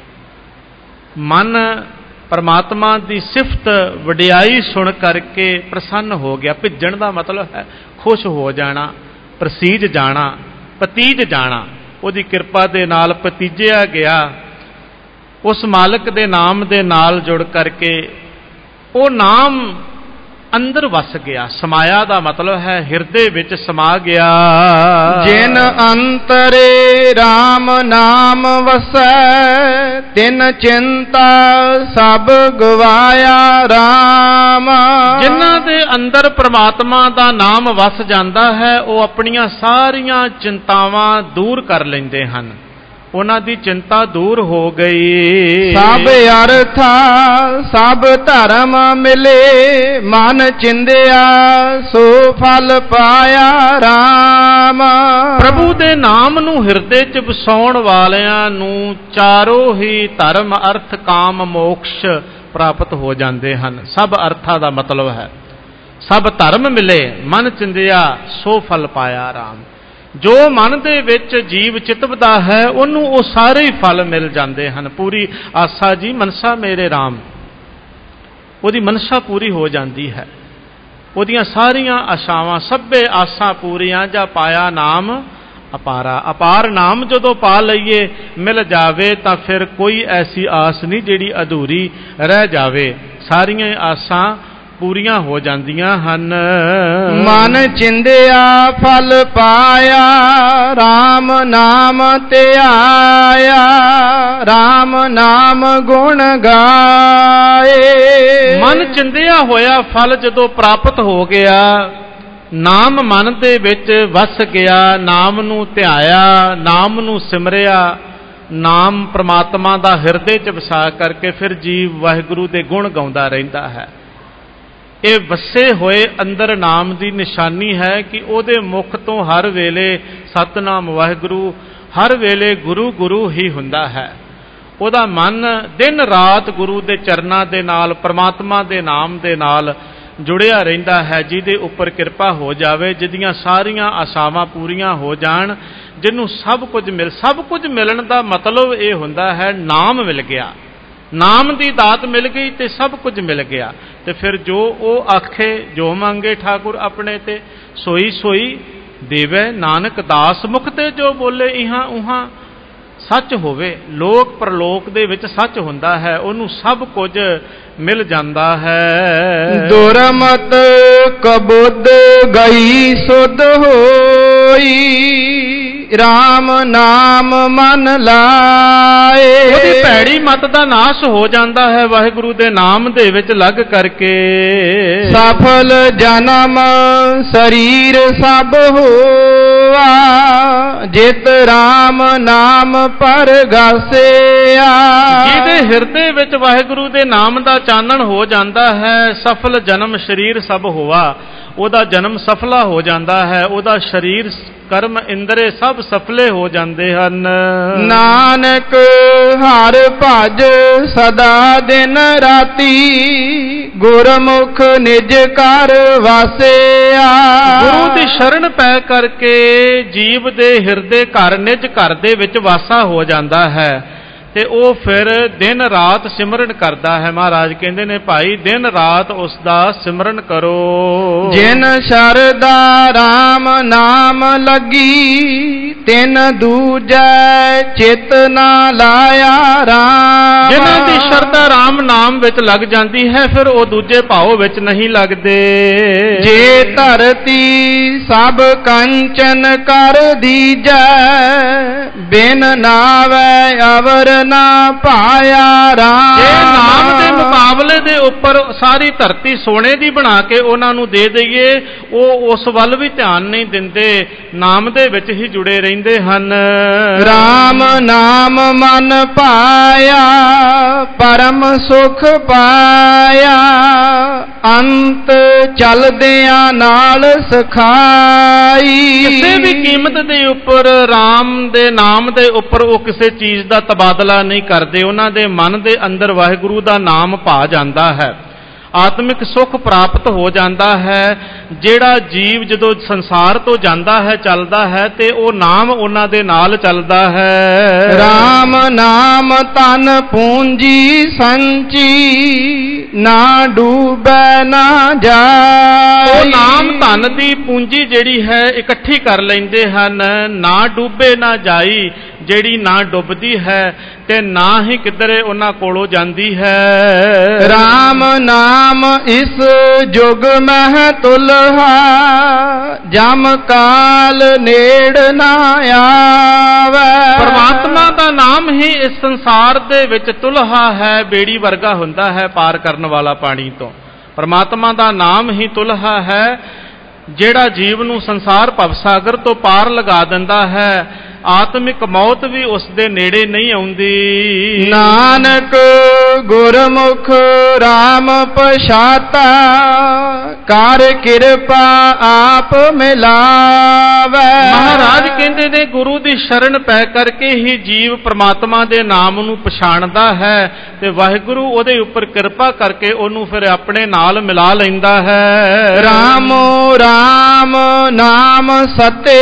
ਮਨ ਪਰਮਾਤਮਾ ਦੀ ਸਿਫਤ ਵਡਿਆਈ ਸੁਣ ਕਰਕੇ ਪ੍ਰਸੰਨ ਹੋ ਗਿਆ। ਭਿੱਜਣ ਦਾ ਮਤਲਬ ਹੈ ਖੁਸ਼ ਹੋ ਜਾਣਾ, ਪ੍ਰਸੀਜ ਜਾਣਾ, ਪਤੀਜ ਜਾਣਾ। ਉਹਦੀ ਕਿਰਪਾ ਦੇ ਨਾਲ ਪਤੀਜਿਆ ਗਿਆ। ਉਸ ਮਾਲਕ ਦੇ ਨਾਮ ਦੇ ਨਾਲ ਜੁੜ ਕਰਕੇ ਉਹ ਨਾਮ ਅੰਦਰ ਵਸ ਗਿਆ। ਸਮਾਇਆ ਦਾ ਮਤਲਬ ਹੈ ਹਿਰਦੇ ਵਿੱਚ ਸਮਾ ਗਿਆ। ਜਿਨ ਅੰਤਰੇ RAM ਨਾਮ ਵਸੈ, ਤਿਨ ਚਿੰਤਾ ਸਭ ਗਵਾਇਆ RAM। ਜਿਨ੍ਹਾਂ ਦੇ ਅੰਦਰ ਪ੍ਰਮਾਤਮਾ ਦਾ ਨਾਮ ਵਸ ਜਾਂਦਾ ਹੈ, ਉਹ ਆਪਣੀਆਂ ਸਾਰੀਆਂ ਚਿੰਤਾਵਾਂ ਦੂਰ ਕਰ ਲੈਂਦੇ ਹਨ। ਉਹਨਾਂ ਦੀ ਚਿੰਤਾ ਦੂਰ ਹੋ ਗਈ। ਸਭ ਅਰਥਾ ਸਭ ਧਰਮ ਮਿਲੇ, ਮਨ ਚਿੰਦਿਆ ਸੋ ਫਲ ਪਾਇਆ RAM। ਪ੍ਰਭੂ ਦੇ ਨਾਮ ਨੂੰ ਹਿਰਦੇ 'ਚ ਵਸਾਉਣ ਵਾਲਿਆਂ ਨੂੰ ਚਾਰੋਂ ਹੀ ਧਰਮ, ਅਰਥ, ਕਾਮ, ਮੋਕਸ਼ ਪ੍ਰਾਪਤ ਹੋ ਜਾਂਦੇ ਹਨ। ਸਭ ਅਰਥਾਂ ਦਾ ਮਤਲਬ ਹੈ ਸਭ ਧਰਮ ਮਿਲੇ, ਮਨ ਚਿੰਦਿਆ ਸੋ ਫਲ ਪਾਇਆ RAM। ਜੋ ਮਨ ਦੇ ਵਿੱਚ ਜੀਵ ਚਿਤਵਦਾ ਹੈ, ਉਹਨੂੰ ਉਹ ਸਾਰੇ ਹੀ ਫਲ ਮਿਲ ਜਾਂਦੇ ਹਨ। ਪੂਰੀ ਆਸਾ ਜੀ ਮਨਸਾ ਮੇਰੇ RAM, ਉਹਦੀ ਮਨਸਾ ਪੂਰੀ ਹੋ ਜਾਂਦੀ ਹੈ। ਉਹਦੀਆਂ ਸਾਰੀਆਂ ਆਸ਼ਾਵਾਂ, ਸਭੇ ਆਸਾਂ ਪੂਰੀਆਂ, ਜਾਂ ਪਾਇਆ ਨਾਮ ਅਪਾਰਾ। ਅਪਾਰ ਨਾਮ ਜਦੋਂ ਪਾ ਲਈਏ, ਮਿਲ ਜਾਵੇ, ਤਾਂ ਫਿਰ ਕੋਈ ਐਸੀ ਆਸ ਨਹੀਂ ਜਿਹੜੀ ਅਧੂਰੀ ਰਹਿ ਜਾਵੇ। ਸਾਰੀਆਂ ਆਸਾਂ ਪੂਰੀਆਂ ਹੋ ਜਾਂਦੀਆਂ ਹਨ। ਮਨ ਚਿੰਦਿਆ ਫਲ ਪਾਇਆ, RAM ਨਾਮ ਧਿਆਇਆ, RAM ਨਾਮ ਗੁਣ ਗਾਏ। ਮਨ ਚਿੰਦਿਆ ਹੋਇਆ ਫਲ ਜਦੋਂ ਪ੍ਰਾਪਤ ਹੋ ਗਿਆ, ਨਾਮ ਮਨ ਦੇ ਵਿੱਚ ਵਸ ਗਿਆ, ਨਾਮ ਨੂੰ ਧਿਆਇਆ, ਨਾਮ ਨੂੰ ਸਿਮਰਿਆ, ਨਾਮ ਪ੍ਰਮਾਤਮਾ ਦਾ ਹਿਰਦੇ 'ਚ ਵਸਾ ਕਰਕੇ ਫਿਰ ਜੀਵ ਵਾਹਿਗੁਰੂ ਦੇ ਗੁਣ ਗਾਉਂਦਾ ਰਹਿੰਦਾ ਹੈ। ਇਹ ਵਸੇ ਹੋਏ ਅੰਦਰ ਨਾਮ ਦੀ ਨਿਸ਼ਾਨੀ ਹੈ ਕਿ ਉਹਦੇ ਮੁਖ ਤੋਂ ਹਰ ਵੇਲੇ ਸਤਨਾਮ ਵਾਹਿਗੁਰੂ, ਹਰ ਵੇਲੇ ਗੁਰੂ ਗੁਰੂ ਹੀ ਹੁੰਦਾ ਹੈ। ਉਹਦਾ ਮਨ ਦਿਨ ਰਾਤ ਗੁਰੂ ਦੇ ਚਰਨਾਂ ਦੇ ਨਾਲ, ਪਰਮਾਤਮਾ ਦੇ ਨਾਮ ਦੇ ਨਾਲ ਜੁੜਿਆ ਰਹਿੰਦਾ ਹੈ। ਜਿਹਦੇ ਉੱਪਰ ਕਿਰਪਾ ਹੋ ਜਾਵੇ, ਜਿਹਦੀਆਂ ਸਾਰੀਆਂ ਆਸਾਵਾਂ ਪੂਰੀਆਂ ਹੋ ਜਾਣ, ਜਿਹਨੂੰ ਸਭ ਕੁਝ ਮਿਲਣ ਦਾ ਮਤਲਬ ਇਹ ਹੁੰਦਾ ਹੈ ਨਾਮ ਮਿਲ ਗਿਆ। ਨਾਮ ਦੀ ਦਾਤ ਮਿਲ ਗਈ ਤੇ ਸਭ ਕੁਝ ਮਿਲ ਗਿਆ। ਤੇ ਫਿਰ ਜੋ ਉਹ ਆਖੇ, ਜੋ ਮੰਗੇ ਠਾਕੁਰ ਆਪਣੇ ਤੇ, ਸੋਈ ਸੋਈ ਦੇਵੈ। ਨਾਨਕ ਦਾਸ ਮੁਖ ਤੇ ਜੋ ਬੋਲੇ, ਇਹਾਂ ਉਹਾਂ ਸੱਚ ਹੋਵੇ। ਲੋਕ ਪਰਲੋਕ ਦੇ ਵਿੱਚ ਸੱਚ ਹੁੰਦਾ ਹੈ, ਉਹਨੂੰ ਸਭ ਕੁਝ ਮਿਲ ਜਾਂਦਾ ਹੈ। ਦੁਰਮਤ ਕਬੁੱਧ ਗਈ ਸੁਧ ਹੋਈ, RAM ਨਾਮ ਮਨ ਲਾਏ। ਉਹਦੀ ਭੈੜੀ ਮਤ ਦਾ ਨਾਸ਼ ਹੋ ਜਾਂਦਾ ਹੈ ਵਾਹਿਗੁਰੂ ਦੇ ਨਾਮ ਦੇ ਵਿੱਚ ਲੱਗ ਕਰਕੇ। ਸਫਲ ਜਨਮ ਸਰੀਰ ਸਭ ਹੋਆ, ਜਿਤ RAM ਨਾਮ ਪਰਗਾਸਿਆ। ਜਿਹਦੇ ਹਿਰਦੇ ਵਿੱਚ ਵਾਹਿਗੁਰੂ ਦੇ ਨਾਮ ਦਾ ਚਾਨਣ ਹੋ ਜਾਂਦਾ ਹੈ, ਸਫਲ ਜਨਮ ਸਰੀਰ ਸਭ ਹੋਆ, ਉਹਦਾ ਜਨਮ ਸਫਲਾ ਹੋ ਜਾਂਦਾ ਹੈ। ਉਹਦਾ ਸਰੀਰ, ਕਰਮ, ਇੰਦਰੇ ਸਭ ਸਫਲੇ ਹੋ ਜਾਂਦੇ ਹਨ। ਨਾਨਕ ਹਰ ਭਜ ਸਦਾ ਦਿਨ ਰਾਤੀ, ਗੁਰਮੁਖ ਨਿਜ ਘਰ ਵਾਸਿਆ। ਗੁਰੂ ਦੀ ਸ਼ਰਨ ਪੈ ਕਰਕੇ ਜੀਵ ਦੇ ਹਿਰਦੇ ਘਰ, ਨਿਜ ਘਰ ਦੇ ਵਿੱਚ ਵਾਸਾ ਹੋ ਜਾਂਦਾ ਹੈ ਤੇ ਉਹ ਫਿਰ ਦਿਨ ਰਾਤ ਸਿਮਰਨ ਕਰਦਾ ਹੈ। ਮਹਾਰਾਜ ਕਹਿੰਦੇ ਨੇ, ਭਾਈ ਦਿਨ ਰਾਤ ਉਸ ਦਾ ਸਿਮਰਨ ਕਰੋ। ਜਿਨ ਸ਼ਰਦਾ RAM ਨਾਮ ਲੱਗੀ, ਤਿਨ ਦੂਜੈ ਚਿਤ ਨਾ ਲਾਇਆ ਰਾਮ। ਜਿਨ੍ਹਾਂ ਦੀ ਸ਼ਰਧਾ ਰਾਮ ਨਾਮ ਵਿੱਚ ਲੱਗ ਜਾਂਦੀ ਹੈ, ਫਿਰ ਉਹ ਦੂਜੇ ਭਾਵ ਵਿੱਚ ਨਹੀਂ ਲੱਗਦੇ। ਜੇ ਧਰਤੀ ਸਭ ਕੰਚਨ ਕਰ ਦੀਜੈ, ਬਿਨ ਨਾਵੈ ਅਵਰ ਨਾ ਪਾਇਆ ਰਾਮ। ਜੇ ਨਾਮ ਦੇ ਮੁਕਾਬਲੇ ਦੇ ਉੱਪਰ ਸਾਰੀ ਧਰਤੀ ਸੋਨੇ ਦੀ ਬਣਾ ਕੇ ਉਹਨਾਂ ਨੂੰ ਦੇ ਦਈਏ, ਉਹ ਉਸ ਵੱਲ ਵੀ ਧਿਆਨ ਨਹੀਂ ਦਿੰਦੇ, ਨਾਮ ਦੇ ਵਿੱਚ ਹੀ ਜੁੜੇ ਰਹਿੰਦੇ ਹਨ। ਰਾਮ ਨਾਮ ਮਨ ਪਾਇਆ, ਪਰਮ ਸੁਖ ਪਾਇਆ, ਅੰਤ ਚਲਦਿਆਂ ਨਾਲ ਸਖਾਈ। ਕਿਸੇ ਵੀ ਕੀਮਤ ਦੇ ਉੱਪਰ ਰਾਮ ਦੇ ਨਾਮ ਦੇ ਉੱਪਰ ਉਹ ਕਿਸੇ ਚੀਜ਼ ਦਾ ਤਬਾਦਲਾ ਨਹੀਂ ਕਰਦੇ। ਉਹਨਾਂ ਦੇ ਮਨ ਦੇ ਅੰਦਰ ਵਾਹਿਗੁਰੂ ਦਾ ਨਾਮ ਭਾ ਜਾਂਦਾ ਹੈ, ਆਤਮਿਕ ਸੁਖ ਪ੍ਰਾਪਤ ਹੋ ਜਾਂਦਾ ਹੈ। ਜਿਹੜਾ ਜੀਵ ਜਦੋਂ ਸੰਸਾਰ ਤੋਂ ਜਾਂਦਾ ਹੈ, ਚੱਲਦਾ ਹੈ, ਤੇ ਉਹ ਨਾਮ ਉਹਨਾਂ ਦੇ ਨਾਲ ਚੱਲਦਾ ਹੈ। ਰਾਮ ਨਾਮ ਤਨ ਪੂੰਜੀ ਸੰਚੀ, ਨਾ ਡੂਬੈ ਨਾ ਜਾਏ। ਉਹ ਨਾਮ ਧਨ ਦੀ ਪੂੰਜੀ ਜਿਹੜੀ ਹੈ ਇਕੱਠੀ ਕਰ ਲੈਂਦੇ ਹਨ, ਨਾ ਡੂਬੇ ਨਾ ਜਾਈ, ਜਿਹੜੀ ਨਾ ਡੁੱਬਦੀ ਹੈ ਤੇ ਨਾ ਹੀ ਕਿਧਰੇ ਉਹਨਾਂ ਕੋਲੋਂ ਜਾਂਦੀ ਹੈ। ਰਾਮ ਨਾਮ ਇਸ ਜੁਗ ਮਹਿ ਤੁਲਹਾ, ਜਮ ਕਾਲ ਨੇੜ ਨਾ ਆਵੈ। ਪਰਮਾਤਮਾ ਦਾ ਨਾਮ ਹੀ ਇਸ ਸੰਸਾਰ ਦੇ ਵਿੱਚ ਤੁਲਹਾ ਹੈ, ਬੇੜੀ ਵਰਗਾ ਹੁੰਦਾ ਹੈ ਪਾਰ ਕਰਨ ਵਾਲਾ ਪਾਣੀ ਤੋਂ। ਪਰਮਾਤਮਾ ਦਾ ਨਾਮ ਹੀ ਤੁਲਹਾ ਹੈ, ਜਿਹੜਾ ਜੀਵ ਨੂੰ ਸੰਸਾਰ ਭਵਸਾਗਰ ਤੋਂ ਪਾਰ ਲਗਾ ਦਿੰਦਾ ਹੈ। ਆਤਮਿਕ ਮੌਤ ਵੀ ਉਸ ਦੇ ਨੇੜੇ ਨਹੀਂ ਆਉਂਦੀ। ਨਾਨਕ ਗੁਰਮੁਖ ਰਾਮ ਪਛਾਤਾ, ਕਰ ਕਿਰਪਾ ਆਪ ਮਿਲਾਵੈ। ਮਹਾਰਾਜ ਕਹਿੰਦੇ ਨੇ ਗੁਰੂ ਦੀ ਸ਼ਰਨ ਪੈ ਕਰਕੇ ਹੀ ਜੀਵ ਪ੍ਰਮਾਤਮਾ ਦੇ ਨਾਮ ਨੂੰ ਪਛਾਣਦਾ ਹੈ ਤੇ ਵਾਹਿਗੁਰੂ ਉਹਦੇ ਉੱਪਰ ਕਿਰਪਾ ਕਰਕੇ ਉਹਨੂੰ ਫਿਰ ਆਪਣੇ ਨਾਲ ਮਿਲਾ ਲੈਂਦਾ ਹੈ। ਰਾਮੋ ਰਾਮ ਨਾਮ ਸਤੇ,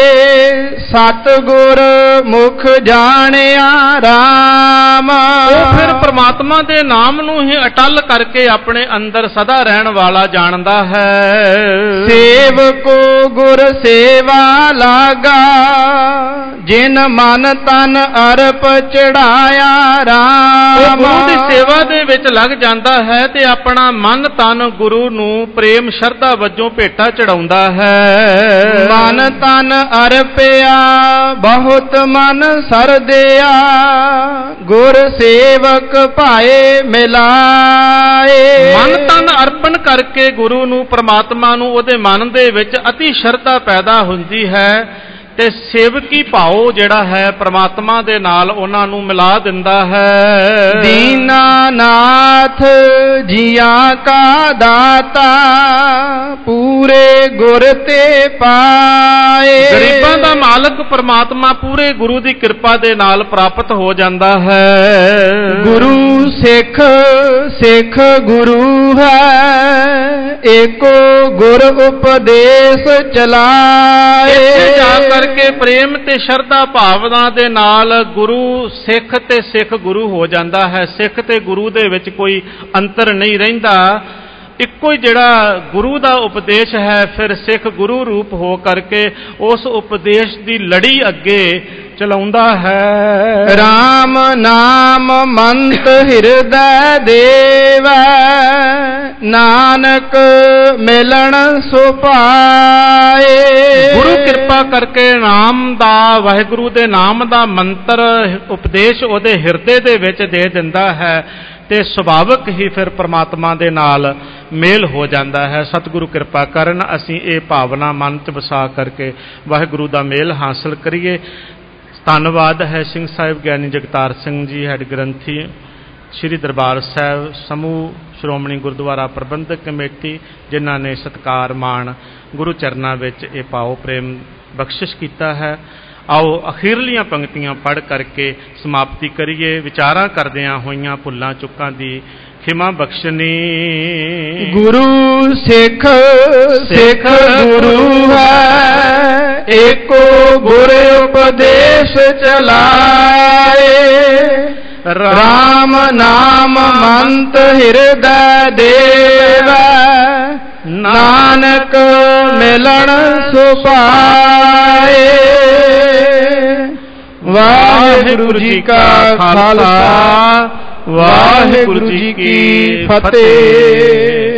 ਸਤਿਗੁਰ ਮੁਖ ਜਾਣਿਆ ਰਾਮ। ਉਹ ਫਿਰ ਪ੍ਰਮਾਤਮਾ ਦੇ ਨਾਮ ਨੂੰ ਹੀ ਅਟਲ ਕਰਕੇ ਆਪਣੇ ਅੰਦਰ ਸਦਾ ਰਹਿਣ ਵਾਲਾ ਜਾਣਦਾ ਹੈ। ਸੇਵਕੋ ਗੁਰ ਸੇਵਾ ਲਾਗਾ, ਜਿਨ ਮਨ ਤਨ ਅਰਪ ਚੜਾਇਆ ਰਾਮ। ਉਹ ਗੁਰੂ ਦੀ ਸੇਵਾ ਦੇ ਵਿੱਚ ਲੱਗ ਜਾਂਦਾ ਹੈ ਤੇ ਆਪਣਾ ਮਨ ਤਨ ਗੁਰੂ ਨੂੰ ਪ੍ਰੇਮ ਸ਼ਰਧਾ ਵਜੋਂ ਭੇਟਾ ਚੜਾਉਂਦਾ ਹੈ। ਮਨ ਤਨ ਅਰਪਿਆ ਬਹੁਤ ਮਨ ਸਰਦਿਆ, ਗੁਰ ਸੇਵਕ ਭਾਏ ਮਿਲਾਏ। ਮਨ ਤਨ ਅਰਪਣ ਕਰਕੇ ਗੁਰੂ ਨੂੰ ਪ੍ਰਮਾਤਮਾ ਨੂੰ ਉਹਦੇ ਮਨ ਦੇ ਵਿੱਚ ਅਤੀ ਸ਼ਰਧਾ ਪੈਦਾ ਹੁੰਦੀ ਹੈ ਤੇ ਸੇਵਕੀ ਭਾਉ ਜਿਹੜਾ ਹੈ ਪ੍ਰਮਾਤਮਾ ਦੇ ਨਾਲ ਉਹਨਾਂ ਨੂੰ ਮਿਲਾ ਦਿੰਦਾ ਹੈ। ਦੀਨਾਨਾਥ ਜੀਆਂ ਕਾ ਦਾਤਾ, ਪੂਰੇ ਗੁਰ ਤੇ ਪਾਏ। ਗਰੀਬਾਂ ਦਾ ਮਾਲਕ ਪ੍ਰਮਾਤਮਾ ਪੂਰੇ ਗੁਰੂ ਦੀ ਕਿਰਪਾ ਦੇ ਨਾਲ ਪ੍ਰਾਪਤ ਹੋ ਜਾਂਦਾ ਹੈ। ਗੁਰੂ ਸਿੱਖ ਸਿੱਖ ਗੁਰੂ ਹੈ, ਏਕੋ ਗੁਰ ਉਪਦੇਸ਼ ਚਲਾਏ। ਇੱਥੇ ਜਾ ਕਰਕੇ ਪ੍ਰੇਮ ਤੇ ਸ਼ਰਧਾ ਭਾਵਨਾ ਦੇ ਨਾਲ ਗੁਰੂ ਸਿੱਖ ਤੇ ਸਿੱਖ ਗੁਰੂ ਹੋ ਜਾਂਦਾ ਹੈ। ਸਿੱਖ ਤੇ ਗੁਰੂ ਦੇ ਵਿੱਚ ਕੋਈ ਅੰਤਰ ਨਹੀਂ ਰਹਿੰਦਾ, ਇੱਕੋ ਹੀ ਜਿਹੜਾ ਗੁਰੂ ਦਾ ਉਪਦੇਸ਼ ਹੈ। ਫਿਰ ਸਿੱਖ ਗੁਰੂ ਰੂਪ ਹੋ ਕਰਕੇ ਉਸ ਉਪਦੇਸ਼ ਦੀ ਲੜੀ ਅੱਗੇ ਚਲਾਉਂਦਾ ਹੈ। ਰਾਮ ਨਾਮ ਮੰਤ ਹਿਰਦੈ ਦੇਵੈ, ਨਾਨਕ ਮਿਲਣ ਸੁਭਾਏ। ਗੁਰੂ ਕਿਰਪਾ ਕਰਕੇ ਨਾਮ ਦਾ, ਵਾਹਿਗੁਰੂ ਦੇ ਨਾਮ ਦਾ ਮੰਤਰ ਉਪਦੇਸ਼ ਉਹਦੇ ਹਿਰਦੇ ਦੇ ਵਿੱਚ ਦੇ ਦਿੰਦਾ ਹੈ ਤੇ ਸੁਭਾਵਕ ਹੀ ਫਿਰ ਪ੍ਰਮਾਤਮਾ ਦੇ ਨਾਲ ਮੇਲ ਹੋ ਜਾਂਦਾ ਹੈ। ਸਤਿਗੁਰੂ ਕਿਰਪਾ ਕਰਨ ਅਸੀਂ ਇਹ ਭਾਵਨਾ ਮਨ 'ਚ ਵਸਾ ਕਰਕੇ ਵਾਹਿਗੁਰੂ ਦਾ ਮੇਲ ਹਾਸਲ ਕਰੀਏ। ਧੰਨਵਾਦ ਹੈ ਸਿੰਘ ਸਾਹਿਬ ਗਿਆਨੀ ਜਗਤਾਰ ਸਿੰਘ ਜੀ, ਹੈਡ ਗ੍ਰੰਥੀ ਸ੍ਰੀ ਦਰਬਾਰ ਸਾਹਿਬ ਸਮੂਹ ਸ਼੍ਰੋਮਣੀ ਗੁਰਦੁਆਰਾ ਪ੍ਰਬੰਧਕ ਕਮੇਟੀ, ਜਿਨ੍ਹਾਂ ਨੇ ਸਤਿਕਾਰ ਮਾਣ ਗੁਰੂ ਚਰਨਾਂ ਵਿੱਚ ਇਹ ਭਾਵ ਪ੍ਰੇਮ ਬਖਸ਼ਿਸ਼ ਕੀਤਾ ਹੈ। ਆਓ ਅਖੀਰਲੀਆਂ ਪੰਕਤੀਆਂ ਪੜ੍ਹ ਕਰਕੇ ਸਮਾਪਤੀ ਕਰੀਏ। ਵਿਚਾਰਾਂ ਕਰਦਿਆਂ ਹੋਈਆਂ ਭੁੱਲਾਂ ਚੁੱਕਾਂ ਦੀ ਖਿਮਾ ਬਖਸ਼ਣੀ। ਗੁਰੂ ਸਿੱਖ ਸਿੱਖ ਗੁਰੂ ਹੈ, ਏਕੋ ਗੁਰ ਉਪਦੇਸ਼ ਚਲਾਏ। ਰਾਮ ਨਾਮ ਮੰਤ ਹਿਰਦੈ ਦੇਵੈ, ਨਾਨਕ ਮਿਲਣ ਸੁਭਾਏ। ਵਾਹਿਗੁਰੂ ਜੀ ਕਾ ਖਾਲਸਾ, ਵਾਹਿਗੁਰੂ ਜੀ ਕੀ ਫਤਿਹ।